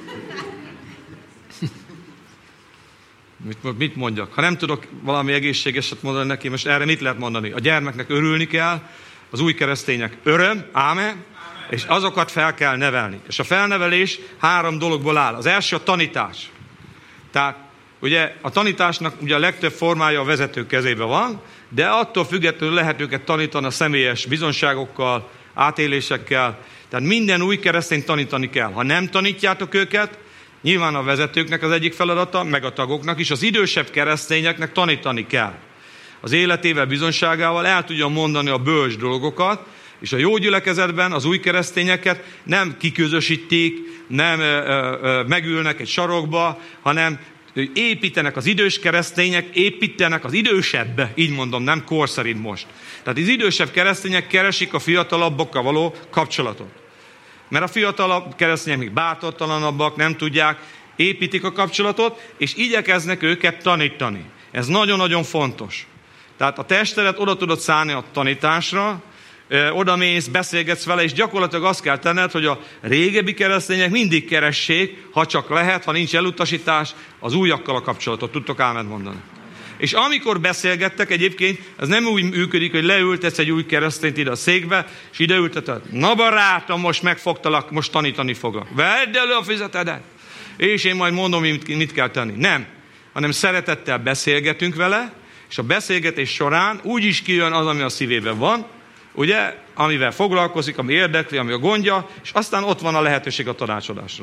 Mit, mit mondjak? Ha nem tudok valami egészségeset mondani neki, most erre mit lehet mondani? A gyermeknek örülni kell, az új keresztények öröm, ámen, és azokat fel kell nevelni. És a felnevelés három dologból áll. Az első a tanítás. Tehát ugye a tanításnak ugye a legtöbb formája a vezetők kezében van, de attól függetlenül lehet őket tanítani a személyes bizonságokkal, átélésekkel. Tehát minden új keresztényt tanítani kell. Ha nem tanítjátok őket, nyilván a vezetőknek az egyik feladata, meg a tagoknak is, az idősebb keresztényeknek tanítani kell. Az életével, bizonságával el tudja mondani a bölcs dolgokat, és a jó gyülekezetben az új keresztényeket nem kiközösítik, nem ö, ö, megülnek egy sarokba, hanem építenek az idős keresztények, építenek az idősebb, így mondom, nem kor szerint most. Tehát az idősebb keresztények keresik a fiatalabbakkal való kapcsolatot. Mert a fiatalabb keresztények még bátortalanabbak, nem tudják, építik a kapcsolatot, és igyekeznek őket tanítani. Ez nagyon-nagyon fontos. Tehát a testedet oda tudod szállni a tanításra, oda mész, beszélgetsz vele, és gyakorlatilag azt kell tenned, hogy a régebbi keresztények mindig keressék, ha csak lehet, ha nincs elutasítás, az újakkal a kapcsolatot. Tudtok áment mondani. És amikor beszélgettek, egyébként ez nem úgy működik, hogy leültetsz egy új keresztényt ide a székbe, és ide ülteted. Na barátom, most megfogtalak, most tanítani fogok. Vedd elő a füzetedet, és én majd mondom, mit, mit kell tenni. Nem, hanem szeretettel beszélgetünk vele, és a beszélgetés során úgy is kijön az, ami a szívében van, ugye, amivel foglalkozik, ami érdekli, ami a gondja, és aztán ott van a lehetőség a tanácsadásra,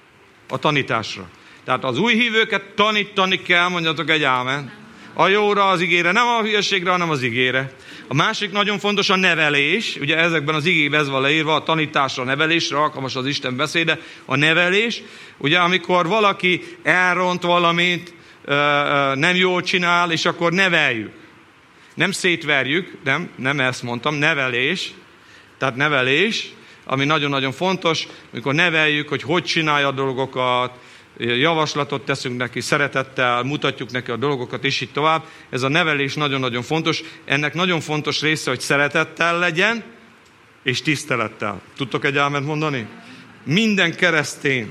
a tanításra. Tehát az új hívőket tanítani kell, mondjatok egy ámen. A jóra, az igére, nem a hülyeségre, hanem az igére. A másik nagyon fontos a nevelés, ugye ezekben az igében ez van leírva, a tanításra, a nevelésre, alkalmas az Isten beszéde, a nevelés. Ugye amikor valaki elront valamit, nem jól csinál, és akkor neveljük. Nem szétverjük, nem, nem ezt mondtam, nevelés, tehát nevelés, ami nagyon-nagyon fontos, amikor neveljük, hogy hogy csinálja a dolgokat, javaslatot teszünk neki, szeretettel, mutatjuk neki a dolgokat, és így tovább. Ez a nevelés nagyon-nagyon fontos. Ennek nagyon fontos része, hogy szeretettel legyen, és tisztelettel. Tudtok egy áment mondani? Minden keresztény,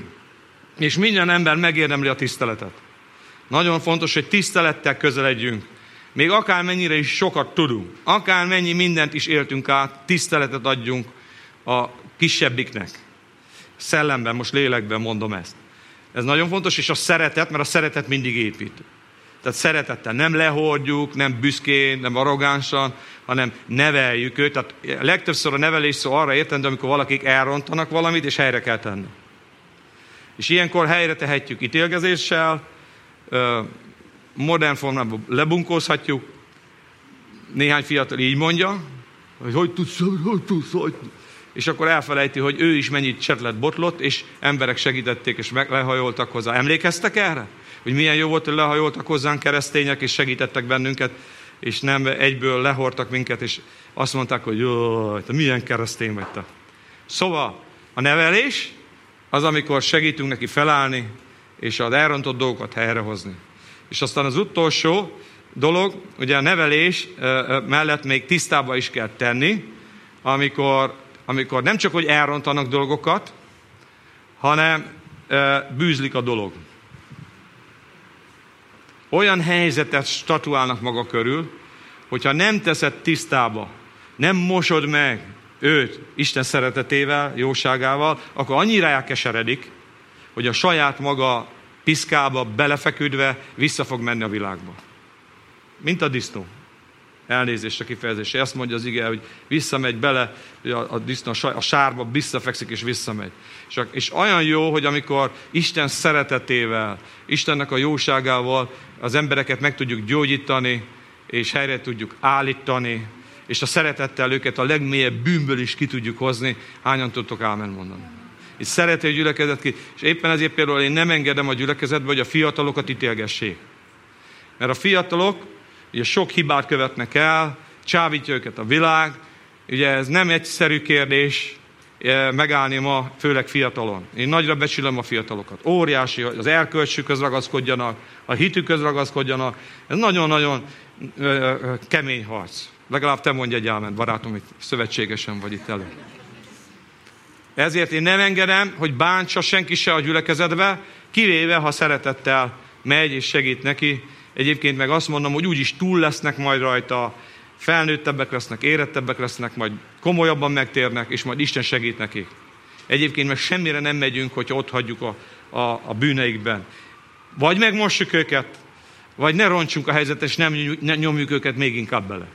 és minden ember megérdemli a tiszteletet. Nagyon fontos, hogy tisztelettel közeledjünk. Még akármennyire is sokat tudunk, akármennyi mindent is éltünk át, tiszteletet adjunk a kisebbiknek. Szellemben, most lélekben mondom ezt. Ez nagyon fontos, és a szeretet, mert a szeretet mindig épít. Tehát szeretettel nem lehordjuk, nem büszkén, nem arrogánsan, hanem neveljük őt. Tehát legtöbbször a nevelés szó arra értendő, amikor valakik elrontanak valamit, és helyre kell tenni. És ilyenkor helyre tehetjük ítélkezéssel, modern formában lebunkózhatjuk. Néhány fiatal így mondja, hogy hogy tudsz, hogy tudsz, hogy és akkor elfelejti, hogy ő is mennyit csetlet botlott, és emberek segítették, és lehajoltak hozzá. Emlékeztek erre? hogy milyen jó volt, hogy lehajoltak hozzánk keresztények, és segítettek bennünket, és nem egyből lehordtak minket, és azt mondták, hogy jaj, te milyen keresztény vagy te. Szóval a nevelés az, amikor segítünk neki felállni, és az elrontott dolgokat helyrehozni. És aztán az utolsó dolog, ugye a nevelés mellett még tisztába is kell tenni, amikor, amikor nem csak, hogy elrontanak dolgokat, hanem bűzlik a dolog. Olyan helyzetet statuálnak maga körül, hogyha nem teszed tisztába, nem mosod meg őt Isten szeretetével, jóságával, akkor annyira elkeseredik, hogy a saját maga piszkába belefeküdve vissza fog menni a világba. Mint a disznó. Elnézést a kifejezésre. Ezt mondja az ige, hogy visszamegy bele, hogy a, a disznó a sárba visszafekszik és visszamegy. És, és olyan jó, hogy amikor Isten szeretetével, Istennek a jóságával az embereket meg tudjuk gyógyítani, és helyre tudjuk állítani, és a szeretettel őket a legmélyebb bűnből is ki tudjuk hozni. Hányan tudtok ámen mondani? És szereti a gyülekezet ki, és éppen ezért például én nem engedem a gyülekezetbe, hogy a fiatalokat ítélgessék. Mert a fiatalok ugye sok hibát követnek el, csábítja őket a világ, ugye ez nem egyszerű kérdés megállni ma, főleg fiatalon. Én nagyra becsülöm a fiatalokat. Óriási, hogy az erkölcsükhöz ragaszkodjanak, a hitükhöz ragaszkodjanak. Ez nagyon-nagyon kemény harc. Legalább te mondj egy ámen, barátom, itt szövetségesen vagy itt elő. Ezért én nem engedem, hogy bántsa senki se a gyülekezetbe, kivéve, ha szeretettel megy és segít neki. Egyébként meg azt mondom, hogy úgyis túl lesznek majd rajta, felnőttebbek lesznek, érettebbek lesznek, majd komolyabban megtérnek, és majd Isten segít nekik. Egyébként meg semmire nem megyünk, hogyha ott hagyjuk a, a, a bűneikben. Vagy megmossuk őket, vagy ne roncsunk a helyzetet, és nem nyomjuk őket még inkább bele.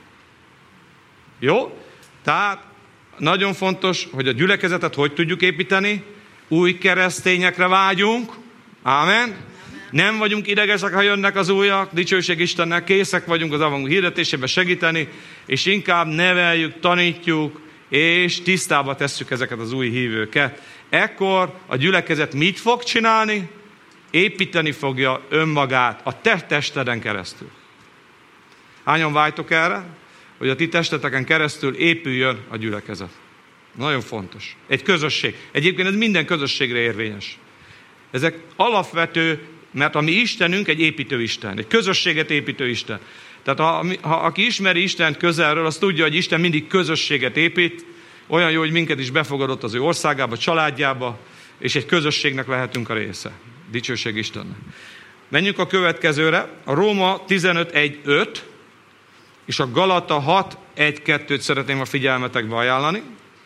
Jó? Tehát nagyon fontos, hogy a gyülekezetet hogy tudjuk építeni. Új keresztényekre vágyunk. Ámen. Nem vagyunk idegesek, ha jönnek az újak, dicsőség Istennek, készek vagyunk az evangélium hirdetésében segíteni, és inkább neveljük, tanítjuk, és tisztába tesszük ezeket az új hívőket. Ekkor a gyülekezet mit fog csinálni? Építeni fogja önmagát a te testeden keresztül. Hányan vágytok erre? Hogy a ti testeteken keresztül épüljön a gyülekezet. Nagyon fontos. Egy közösség. Egyébként ez minden közösségre érvényes. Ezek alapvető, mert a mi Istenünk egy építő Isten, egy közösséget építő Isten. Tehát ha, ha aki ismeri Istent közelről, az tudja, hogy Isten mindig közösséget épít, olyan jó, hogy minket is befogadott az ő országába, családjába, és egy közösségnek lehetünk a része. Dicsőség Istennek. Menjünk a következőre, a Róma tizenöt egy öt, és a Galata hat egy kettőt szeretném a figyelmetekbe ajánlani.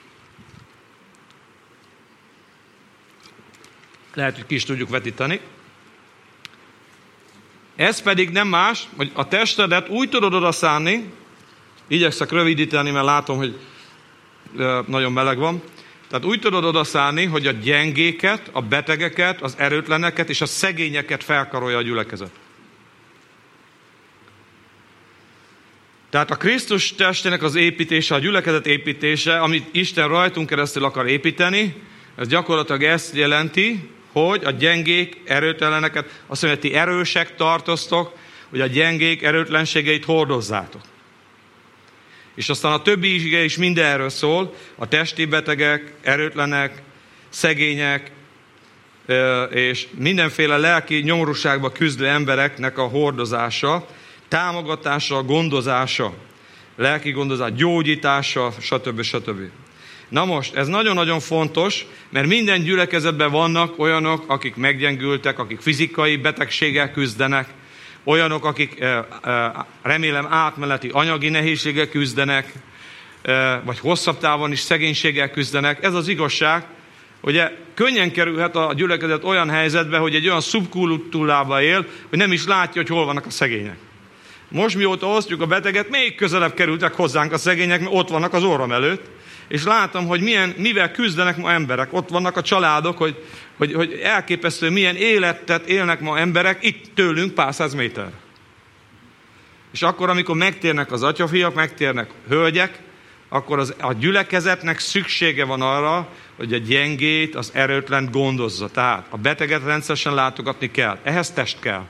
Lehet, hogy ki is tudjuk vetíteni. Ez pedig nem más, hogy a testedet úgy tudod odaszánni, igyekszek rövidíteni, mert látom, hogy nagyon meleg van. Tehát úgy tudod odaszánni, hogy a gyengéket, a betegeket, az erőtleneket és a szegényeket felkarolja a gyülekezet. Tehát a Krisztus testének az építése, a gyülekezet építése, amit Isten rajtunk keresztül akar építeni, ez gyakorlatilag ezt jelenti, hogy a gyengék, erőtleneket, azt mondja, ti erősek tartoztok, hogy a gyengék erőtlenségeit hordozzátok. És aztán a többi ige is mindenről szól, a testi betegek, erőtlenek, szegények, és mindenféle lelki nyomorúságba küzdő embereknek a hordozása, támogatása, gondozása, lelki gondozás, gyógyítása, stb. stb. Na most, ez nagyon-nagyon fontos, mert minden gyülekezetben vannak olyanok, akik meggyengültek, akik fizikai betegséggel küzdenek, olyanok, akik remélem átmeneti anyagi nehézséggel küzdenek, vagy hosszabb távon is szegénységgel küzdenek. Ez az igazság, ugye könnyen kerülhet a gyülekezet olyan helyzetbe, hogy egy olyan szubkultúrába él, hogy nem is látja, hogy hol vannak a szegények. Most mióta osztjuk a beteget, még közelebb kerültek hozzánk a szegények, mert ott vannak az orrom előtt, és látom, hogy milyen, mivel küzdenek ma emberek. Ott vannak a családok, hogy, hogy, hogy elképesztő, milyen életet élnek ma emberek itt tőlünk pár száz méter. És akkor, amikor megtérnek az atyafiak, megtérnek hölgyek, akkor az, a gyülekezetnek szüksége van arra, hogy a gyengét, az erőtlent gondozza. Tehát a beteget rendszeresen látogatni kell. Ehhez test kell.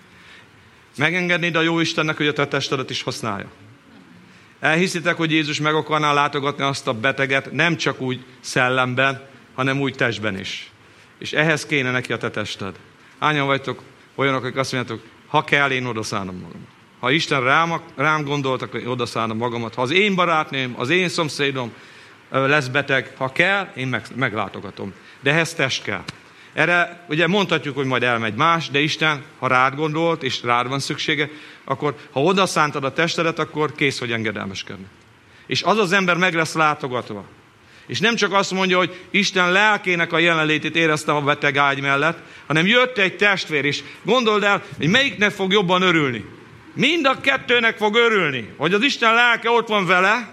Megengednéd a jó Istennek, hogy a te testedet is használja. Elhiszitek, hogy Jézus meg akarná látogatni azt a beteget, nem csak úgy szellemben, hanem úgy testben is. És ehhez kéne neki a te tested. Hányan vagytok olyanok, akik azt mondjátok, ha kell, én odaszállom magam. Ha Isten rám, rám gondolt, akkor odaszállom magamat. Ha az én barátnőm, az én szomszédom lesz beteg, ha kell, én meg, meglátogatom. De ehhez test kell. Erre ugye mondhatjuk, hogy majd elmegy más, de Isten, ha rád gondolt, és rád van szüksége, akkor ha odaszántad a testedet, akkor kész, hogy engedelmeskedni. És az az ember meg lesz látogatva. És nem csak azt mondja, hogy Isten lelkének a jelenlétét éreztem a beteg ágy mellett, hanem jött egy testvér, és gondold el, hogy melyiknek fog jobban örülni. Mind a kettőnek fog örülni, hogy az Isten lelke ott van vele.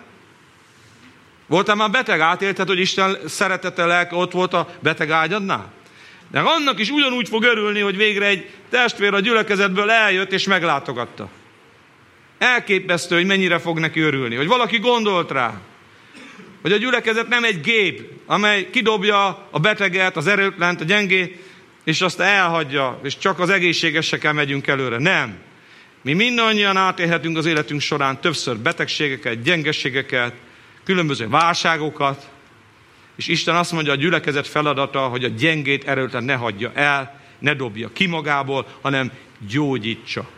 Voltál már beteg? Átélted, hogy Isten szeretete lelke ott volt a beteg ágyadnál? De annak is ugyanúgy fog örülni, hogy végre egy testvér a gyülekezetből eljött és meglátogatta. Elképesztő, hogy mennyire fog neki örülni, hogy valaki gondolt rá. Hogy a gyülekezet nem egy gép, amely kidobja a beteget, az erőtlent, a gyengét, és azt elhagyja, és csak az egészségesekkel megyünk előre. Nem. Mi mindannyian átélhetünk az életünk során többször betegségeket, gyengeségeket, különböző válságokat, és Isten azt mondja, a gyülekezet feladata, hogy a gyengét, erőtlen ne hagyja el, ne dobja ki magából, hanem gyógyítsa,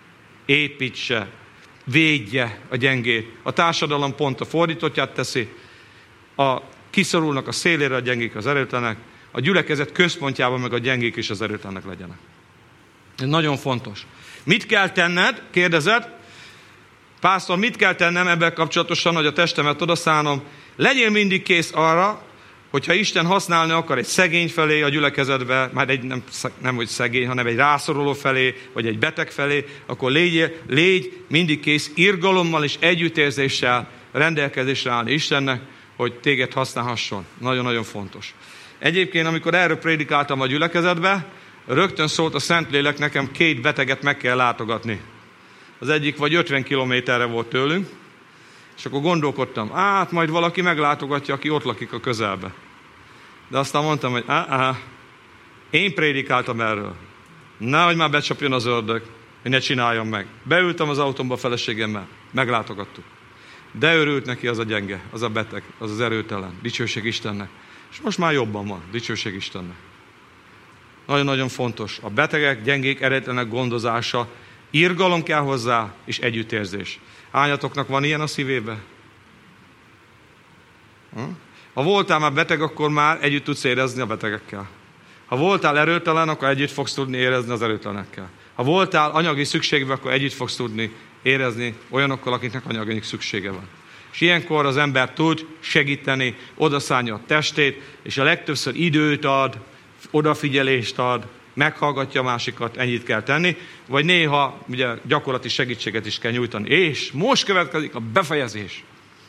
építse, védje a gyengét. A társadalom pont a fordítottját teszi, a kiszorulnak a szélére a gyengék, az erőtlenek, a gyülekezet központjában meg a gyengék és az erőtlenek legyenek. Ez nagyon fontos. Mit kell tenned? Kérdezed. Pásztor, mit kell tennem ebben kapcsolatosan, hogy a testemet odaszállnom? Legyél mindig kész arra, hogyha Isten használni akar egy szegény felé a gyülekezetbe, már egy nem, nem hogy szegény, hanem egy rászoruló felé, vagy egy beteg felé, akkor légy, légy mindig kész irgalommal és együttérzéssel rendelkezésre állni Istennek, hogy téged használhasson. Nagyon-nagyon fontos. Egyébként, amikor erről prédikáltam a gyülekezetbe, rögtön szólt a Szentlélek, nekem két beteget meg kell látogatni. Az egyik vagy ötven kilométerre volt tőlünk, és akkor gondolkodtam, hát majd valaki meglátogatja, aki ott lakik a közelbe. De aztán mondtam, hogy á, á, én prédikáltam erről. Nehogy már becsapjon az ördög, hogy ne csináljam meg. Beültem az autómba a feleségemmel, meglátogattuk. De örült neki az a gyenge, az a beteg, az az erőtelen. Dicsőség Istennek. És most már jobban van. Dicsőség Istennek. Nagyon-nagyon fontos. A betegek, gyengék, erőtlenek gondozása, irgalom kell hozzá, és együttérzés. Hányatoknak van ilyen a szívébe? Ha voltál már beteg, akkor már együtt tudsz érezni a betegekkel. Ha voltál erőtelen, akkor együtt fogsz tudni érezni az erőtlenekkel. Ha voltál anyagi szükségben, akkor együtt fogsz tudni érezni olyanokkal, akiknek anyagi szüksége van. És ilyenkor az ember tud segíteni, odaszállja a testét, és a legtöbbször időt ad, odafigyelést ad, meghallgatja a másikat, ennyit kell tenni, vagy néha ugye, gyakorlati segítséget is kell nyújtani. És most következik a befejezés.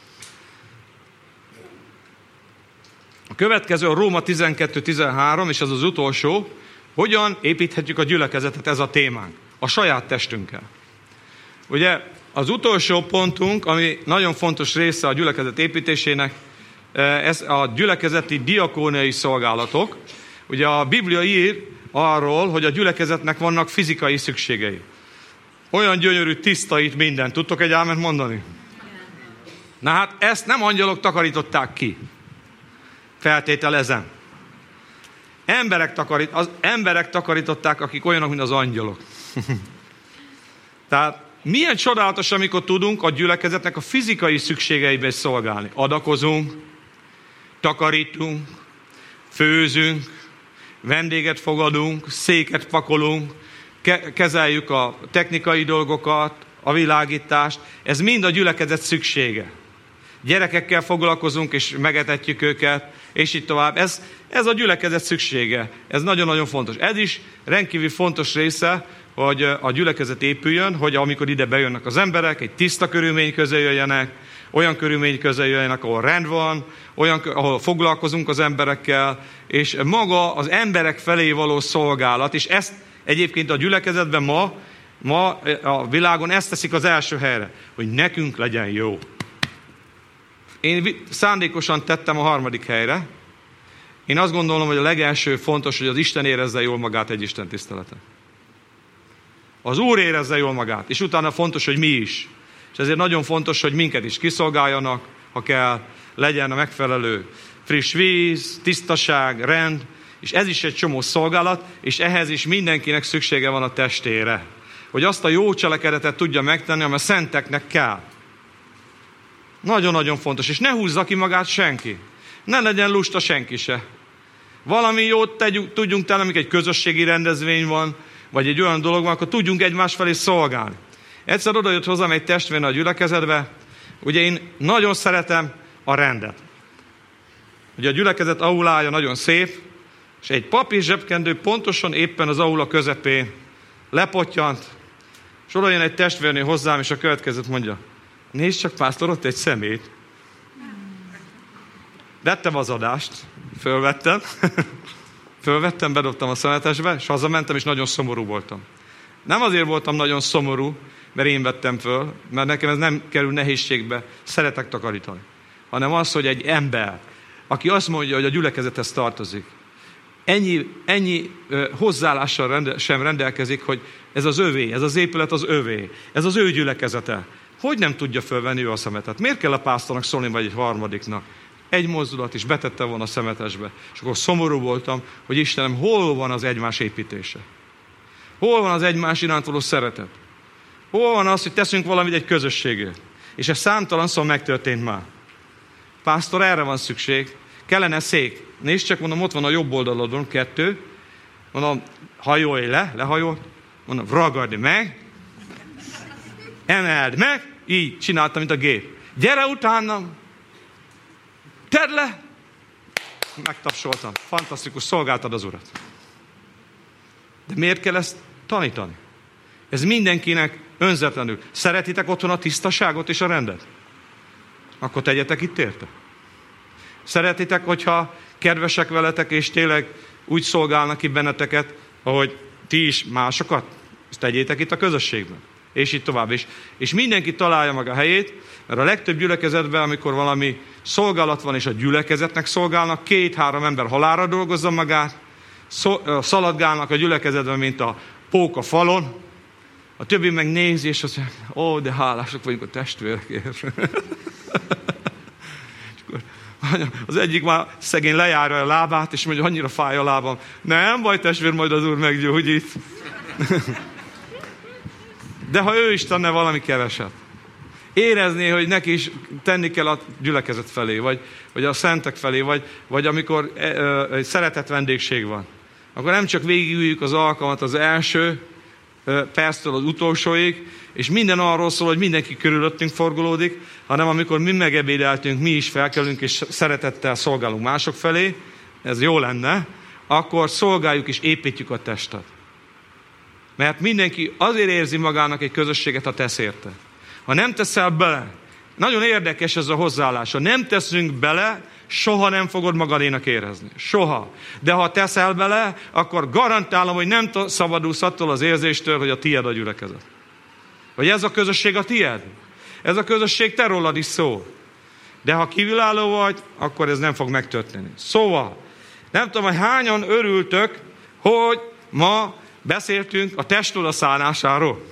A következő a Róma tizenkettő tizenhárom, és az az utolsó, hogyan építhetjük a gyülekezetet, ez a témánk. A saját testünkkel. Ugye az utolsó pontunk, ami nagyon fontos része a gyülekezet építésének, ez a gyülekezeti diakóniai szolgálatok. Ugye a Biblia ír arról, hogy a gyülekezetnek vannak fizikai szükségei. Olyan gyönyörű, tiszta itt minden. Tudtok egy áment mondani? Na hát ezt nem angyalok takarították ki. Feltételezem. Emberek, takarít, az emberek takarították, akik olyanok, mint az angyalok. Tehát milyen csodálatos, amikor tudunk a gyülekezetnek a fizikai szükségeibe szolgálni. Adakozunk, takarítunk, főzünk, vendéget fogadunk, széket pakolunk, ke- kezeljük a technikai dolgokat, a világítást. Ez mind a gyülekezet szüksége. Gyerekekkel foglalkozunk, és megetetjük őket, és így tovább. Ez, ez a gyülekezet szüksége. Ez nagyon-nagyon fontos. Ez is rendkívül fontos része, hogy a gyülekezet épüljön, hogy amikor ide bejönnek az emberek, egy tiszta körülmény közé jöjjenek, olyan körülmény közé jöjjenek, ahol rend van, olyan, ahol foglalkozunk az emberekkel, és maga az emberek felé való szolgálat, és ezt egyébként a gyülekezetben ma, ma a világon ezt teszik az első helyre, hogy nekünk legyen jó. én szándékosan tettem a harmadik helyre. Én azt gondolom, hogy a legelső fontos, hogy az Isten érezze jól magát egy Isten tiszteleten. Az Úr érezze jól magát, és utána fontos, hogy mi is. És ezért nagyon fontos, hogy minket is kiszolgáljanak, ha kell, legyen a megfelelő friss víz, tisztaság, rend, és ez is egy csomó szolgálat, és ehhez is mindenkinek szüksége van a testére. Hogy azt a jó cselekedetet tudja megtenni, ami a szenteknek kell. Nagyon-nagyon fontos, és ne húzza ki magát senki. Ne legyen lusta senki se. Valami jót tegyünk, tudjunk tenni, amikor egy közösségi rendezvény van, vagy egy olyan dolog van, akkor tudjunk egymás felé szolgálni. Egyszer oda jött hozzám egy testvér a gyülekezetbe, ugye én nagyon szeretem a rendet. Ugye a gyülekezet aulája nagyon szép, és egy papír zsebkendő pontosan éppen az aula közepén lepottyant, és oda jön egy testvérnő hozzám, és a következőt mondja: nézd csak, pásztor, ott egy szemét. Vettem az adást, fölvettem, fölvettem, bedobtam a szemetesbe, és hazamentem, és nagyon szomorú voltam. Nem azért voltam nagyon szomorú, mert én vettem föl, mert nekem ez nem kerül nehézségbe, szeretek takarítani, hanem az, hogy egy ember, aki azt mondja, hogy a gyülekezethez tartozik, ennyi, ennyi uh, hozzáállással rende, sem rendelkezik, hogy ez az övé, ez az épület az övé, ez az ő gyülekezete. Hogy nem tudja fölvenni ő a szemetet? Miért kell a pásztornak szólni, vagy egy harmadiknak? Egy mozdulat is betette volna a szemetesbe. És akkor szomorú voltam, hogy Istenem, hol van az egymás építése? Hol van az egymás iránt való szeretet? Hol van az, hogy teszünk valamit egy közösségért? És ez számtalanszor megtörtént már. Pásztor, erre van szükség. Kellene szék. Nézd csak, mondom, ott van a jobb oldalodon kettő. Mondom, hajolj le, lehajol. Mondom, ragadj meg. Emeld meg. Így csináltam, mint a gép. Gyere utánam. Tedd le. Megtapsoltam. Fantasztikus, szolgáltad az Urat. De miért kell ezt tanítani? Ez mindenkinek önzetlenül. Szeretitek otthon a tisztaságot és a rendet? Akkor tegyetek itt érte. Szeretitek, hogyha kedvesek veletek, és tényleg úgy szolgálnak ki benneteket, ahogy ti is másokat? Ezt tegyétek itt a közösségben. És így tovább is. És mindenki találja meg a helyét, mert a legtöbb gyülekezetben, amikor valami szolgálat van, és a gyülekezetnek szolgálnak, két-három ember halálra dolgozza magát, szaladgálnak a gyülekezetben, mint a pók a falon, a többi meg nézi, és azt mondja, ó, de hálások vagyunk a testvérekért. Az egyik már szegény lejárja a lábát, és mondja, annyira fáj a lábam. Nem baj, testvér, majd az Úr meggyógyít. De ha ő is tenne valami keveset, érezné, hogy neki is tenni kell a gyülekezet felé, vagy, vagy a szentek felé, vagy, vagy amikor e, e, egy szeretett vendégség van, akkor nem csak végigüljük az alkalmat az első e, perctől az utolsóig, és minden arról szól, hogy mindenki körülöttünk forgolódik, hanem amikor mi megebédeltünk, mi is felkelünk, és szeretettel szolgálunk mások felé, ez jó lenne, akkor szolgáljuk és építjük a testet. Mert mindenki azért érzi magának egy közösséget, ha tesz érte. Ha nem teszel bele, nagyon érdekes ez a hozzáállás. Ha nem teszünk bele, soha nem fogod magadénak érezni. Soha. De ha teszel bele, akkor garantálom, hogy nem szabadulsz attól az érzéstől, hogy a tied a gyülekezet. Vagy ez a közösség a tied. Ez a közösség te rólad is szól. De ha kívülálló vagy, akkor ez nem fog megtörténni. Szóval, nem tudom, hogy hányan örültök, hogy ma beszéltünk a test odaszállásáról.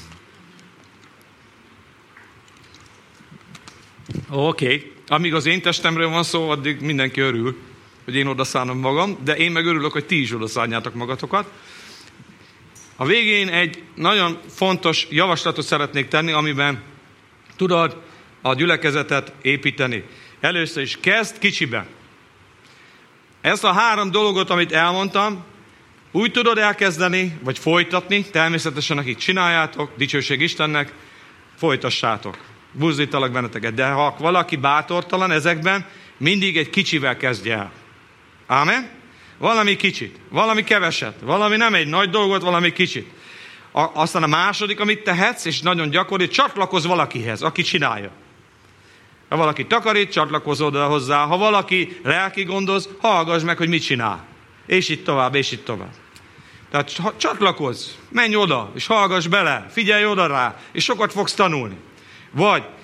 Oké, okay. Amíg az én testemről van szó, addig mindenki örül, hogy én odaszállom magam, de én meg örülök, hogy ti is odaszálljátok magatokat. A végén egy nagyon fontos javaslatot szeretnék tenni, amiben tudod a gyülekezetet építeni. Először is kezd kicsiben. Ezt a három dolgot, amit elmondtam, úgy tudod elkezdeni, vagy folytatni, természetesen akik csináljátok, dicsőség Istennek, folytassátok. Buzdítalak benneteket. De ha valaki bátortalan ezekben, mindig egy kicsivel kezdje el. Ámen? Valami kicsit, valami keveset, valami nem egy nagy dolgot, valami kicsit. A, aztán a második, amit tehetsz, és nagyon gyakori, csatlakozz valakihez, aki csinálja. Ha valaki takarít, csatlakozz oda hozzá. Ha valaki lelki gondoz, hallgass meg, hogy mit csinál. És itt tovább, és itt tovább. Tehát csatlakozz, menj oda, és hallgass bele, figyelj oda rá, és sokat fogsz tanulni. Vagy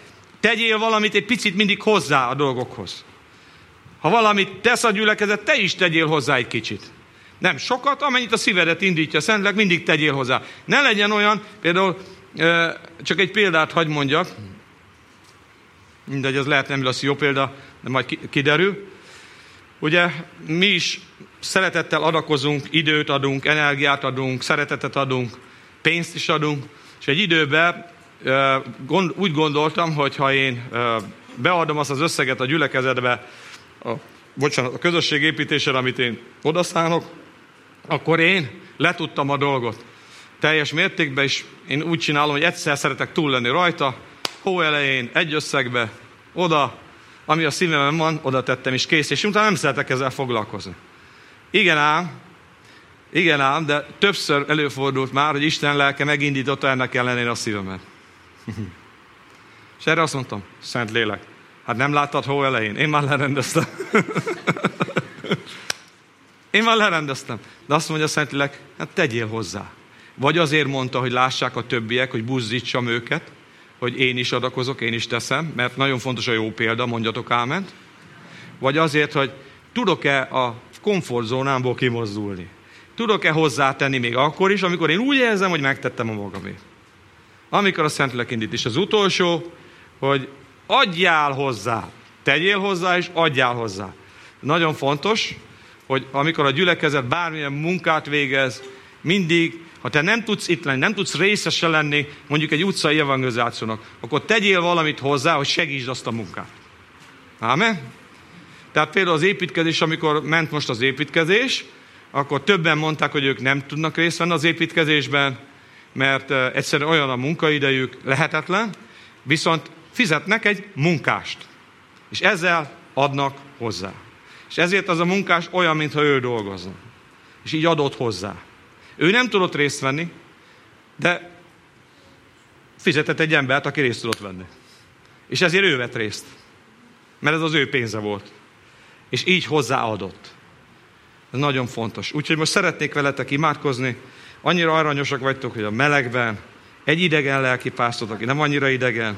Tegyél valamit egy picit mindig hozzá a dolgokhoz. Ha valamit tesz a gyülekezet, te is tegyél hozzá egy kicsit. Nem sokat, amennyit a szívedet indítja a Szentlélek, mindig tegyél hozzá. Ne legyen olyan, például, csak egy példát hagy mondjak, mindegy, ez lehet nem lesz jó példa, de majd kiderül. Ugye mi is szeretettel adakozunk, időt adunk, energiát adunk, szeretetet adunk, pénzt is adunk, és egy időben úgy gondoltam, hogy ha én beadom azt az összeget a gyülekezetbe, a, bocsánat, a közösség építésére, amit én odaszánok, akkor én letudtam a dolgot teljes mértékben, és én úgy csinálom, hogy egyszer szeretek túl lenni rajta, hó elején, egy összegbe, oda, ami a szívemben van, oda tettem, és kész, és utána nem szeretek ezzel foglalkozni. Igen ám, igen ám, de többször előfordult már, hogy Isten lelke megindította ennek ellenére a szívemet. És erre azt mondtam, Szent Lélek, hát nem láttad hó elején? Én már lerendeztem. Én már lerendeztem. De azt mondja a Szent Lélek, hát tegyél hozzá. Vagy azért mondta, hogy lássák a többiek, hogy buzdítsam őket, hogy én is adakozok, én is teszem, mert nagyon fontos a jó példa, mondjatok áment. Vagy azért, hogy tudok-e a komfortzónámból kimozdulni. Tudok-e hozzátenni még akkor is, amikor én úgy érzem, hogy megtettem a magamét. Amikor a Szentlélek indít. És az utolsó, hogy adjál hozzá. Tegyél hozzá, és adjál hozzá. Nagyon fontos, hogy amikor a gyülekezet bármilyen munkát végez, mindig, ha te nem tudsz itt lenni, nem tudsz részese lenni, mondjuk egy utcai evangelizációnak, akkor tegyél valamit hozzá, hogy segítsd azt a munkát. Ámen? Tehát például az építkezés, amikor ment most az építkezés, akkor többen mondták, hogy ők nem tudnak részt venni az építkezésben, mert egyszerűen olyan a munkaidejük, lehetetlen, viszont fizetnek egy munkást, és ezzel adnak hozzá. És ezért az a munkás olyan, mintha ő dolgozna. És így adott hozzá. Ő nem tudott részt venni, de fizetett egy embert, aki részt tudott venni. És ezért ő vett részt. Mert ez az ő pénze volt. És így hozzáadott. Ez nagyon fontos. Úgyhogy most szeretnék veletek imádkozni. Annyira aranyosak vagytok, hogy a melegben egy idegen lelkipásztor, aki nem annyira idegen,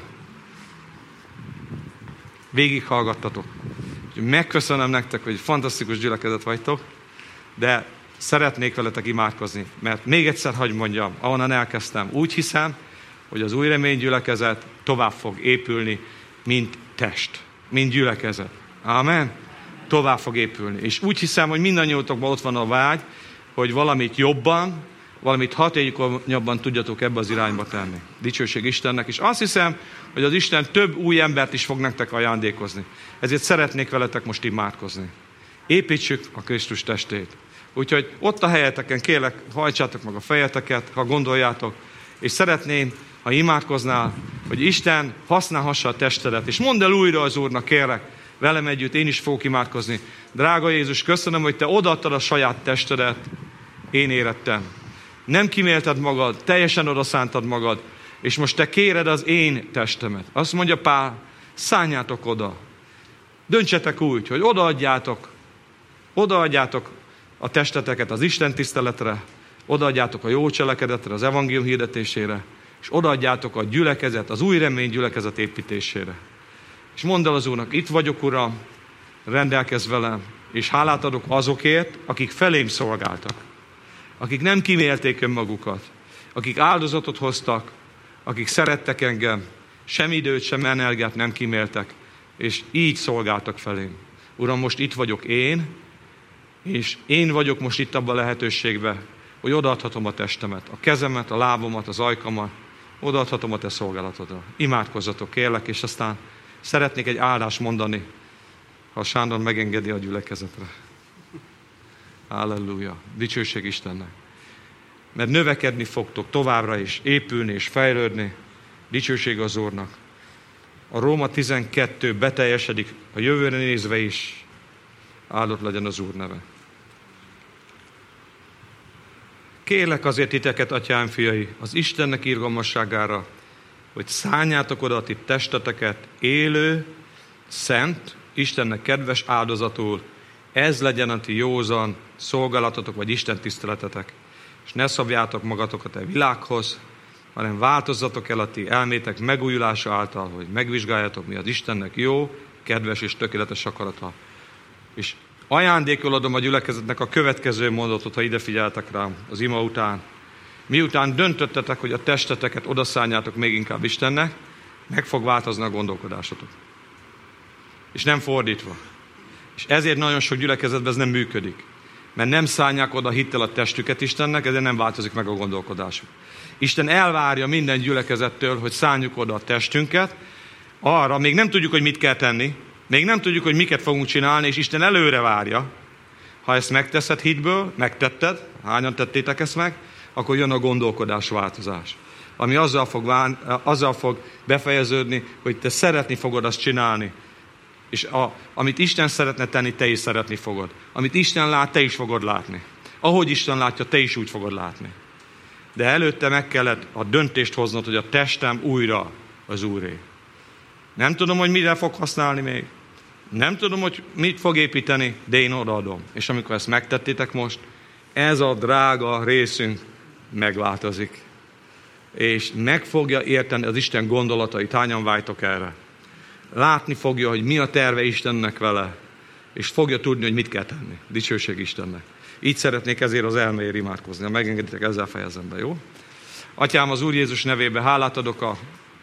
végighallgattatok. Megköszönöm nektek, hogy fantasztikus gyülekezet vagytok, de szeretnék veletek imádkozni, mert még egyszer hadd mondjam, ahonnan elkezdtem, úgy hiszem, hogy az Új Remény gyülekezet tovább fog épülni, mint test, mint gyülekezet. Ámen? Tovább fog épülni. És úgy hiszem, hogy mindannyiótokban ott van a vágy, hogy valamit jobban, valamit hatékonyabban tudjatok ebbe az irányba tenni. Dicsőség Istennek. És azt hiszem, hogy az Isten több új embert is fog nektek ajándékozni. Ezért szeretnék veletek most imádkozni. Építsük a Krisztus testét. Úgyhogy ott a helyeteken kérlek, hajtsátok meg a fejeteket, ha gondoljátok, és szeretném, ha imádkoznál, hogy Isten használhassa a testedet. És mondd el újra az Úrnak, kérlek, velem együtt én is fogok imádkozni. Drága Jézus, köszönöm, hogy te odaadtad a saját testedet, én érettem. Nem kimélted magad, teljesen odaszántad magad, és most te kéred az én testemet. Azt mondja Pál, szálljátok oda. Döntsetek úgy, hogy odaadjátok, odaadjátok a testeteket az Isten tiszteletre, odaadjátok a jó cselekedetre, az evangélium hirdetésére, és odaadjátok a gyülekezet, az Új Remény gyülekezet építésére. És mondd el az Úrnak, itt vagyok, Uram, rendelkezz velem, és hálát adok azokért, akik felém szolgáltak, akik nem kimélték önmagukat, akik áldozatot hoztak, akik szerettek engem, sem időt, sem energiát nem kiméltek, és így szolgáltak felém. Uram, most itt vagyok én, és én vagyok most itt abban a lehetőségben, hogy odaadhatom a testemet, a kezemet, a lábomat, az ajkamat, odaadhatom a te szolgálatodra. Imádkozzatok, kérlek, és aztán szeretnék egy áldást mondani, ha Sándor megengedi a gyülekezetre. Halleluja! Dicsőség Istennek! Mert növekedni fogtok továbbra is, épülni és fejlődni. Dicsőség az Úrnak! A Róma tizenkettő beteljesedik a jövőre nézve is. Áldott legyen az Úr neve. Kérlek azért titeket, atyám, fiai, az Istennek irgalmasságára, hogy szálljátok oda a ti testeteket élő, szent, Istennek kedves áldozatul. Ez legyen a ti józan szolgálatotok, vagy Isten tiszteletetek. És ne szabjátok magatokat a világhoz, hanem változzatok el a ti elmétek megújulása által, hogy megvizsgáljátok, mi az Istennek jó, kedves és tökéletes akarata. És ajándékolodom a gyülekezetnek a következő mondatot, ha ide figyeltek rám az ima után. Miután döntöttetek, hogy a testeteket odaszálljátok még inkább Istennek, meg fog változni a gondolkodásotok. És nem fordítva. És ezért nagyon sok gyülekezetben ez nem működik. Mert nem szállják oda hittel a testüket Istennek, ezért nem változik meg a gondolkodásuk. Isten elvárja minden gyülekezettől, hogy szálljuk oda a testünket, arra még nem tudjuk, hogy mit kell tenni, még nem tudjuk, hogy miket fogunk csinálni, és Isten előre várja. Ha ezt megteszed hitből, megtetted, hányan tettétek ezt meg, akkor jön a gondolkodás változás. Ami azzal fog, ván, azzal fog befejeződni, hogy te szeretni fogod azt csinálni. És a, amit Isten szeretne tenni, te is szeretni fogod. Amit Isten lát, te is fogod látni. Ahogy Isten látja, te is úgy fogod látni. De előtte meg kellett a döntést hoznod, hogy a testem újra az Úré. Nem tudom, hogy mire fog használni még. Nem tudom, hogy mit fog építeni, de én odaadom. És amikor ezt megtettétek most, ez a drága részünk megváltozik. És meg fogja érteni az Isten gondolatait. Hányan vágytok erre? Látni fogja, hogy mi a terve Istennek vele. És fogja tudni, hogy mit kell tenni. Dicsőség Istennek. Így szeretnék ezért az elméért imádkozni. Ha megengeditek, ezzel fejezem be, jó? Atyám, az Úr Jézus nevében hálát adok a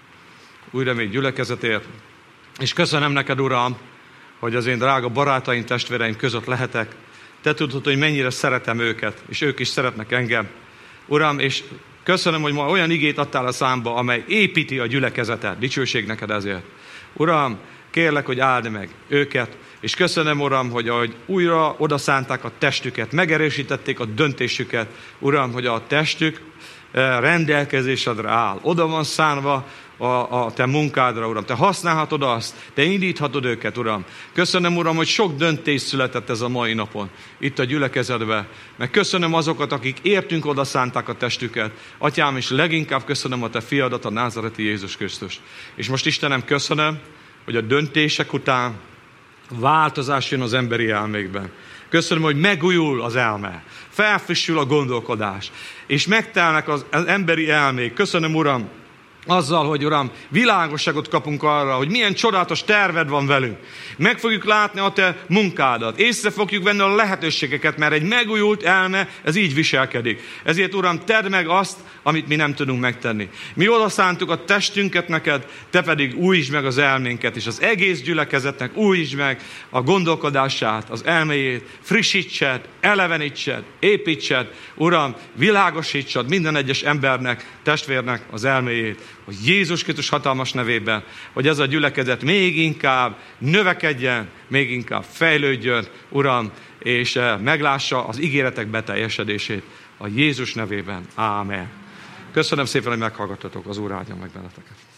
új remény gyülekezetért. És köszönöm neked, Uram, hogy az én drága barátaim, testvéreim között lehetek. Te tudod, hogy mennyire szeretem őket, és ők is szeretnek engem. Uram, és köszönöm, hogy ma olyan igét adtál a számba, amely építi a gyülekezetet. Dicsőség neked ezért. Uram, kérlek, hogy áld meg őket, és köszönöm, Uram, hogy ahogy újra odaszánták a testüket, megerősítették a döntésüket, Uram, hogy a testük rendelkezésedre áll. Oda van szánva a, a te munkádra, Uram. Te használhatod azt, te indíthatod őket, Uram. Köszönöm, Uram, hogy sok döntés született ez a mai napon, itt a gyülekezetben. Meg köszönöm azokat, akik értünk oda szánták a testüket. Atyám, és leginkább köszönöm a te fiadat, a názareti Jézus Krisztust. És most, Istenem, köszönöm, hogy a döntések után változás jön az emberi elmékben. Köszönöm, hogy megújul az elme, felfrissül a gondolkodás, és megtelnek az, az emberi elmék. Köszönöm, Uram, azzal, hogy Uram, világosságot kapunk arra, hogy milyen csodálatos terved van velünk. Meg fogjuk látni a te munkádat. Észre fogjuk venni a lehetőségeket, mert egy megújult elme, ez így viselkedik. Ezért, Uram, tedd meg azt, amit mi nem tudunk megtenni. Mi odaszántuk a testünket neked, te pedig újítsd meg az elménket, és az egész gyülekezetnek újítsd meg a gondolkodását, az elméjét, frissítsed, elevenítsed, építsed, Uram, világosítsad minden egyes embernek, testvérnek az elméjét, hogy Jézus Krisztus hatalmas nevében, hogy ez a gyülekezet még inkább növekedjen, még inkább fejlődjön, Uram, és meglássa az ígéretek beteljesedését a Jézus nevében. Ámen. Köszönöm szépen, hogy meghallgattatok, az Úr áldja meg benneteket.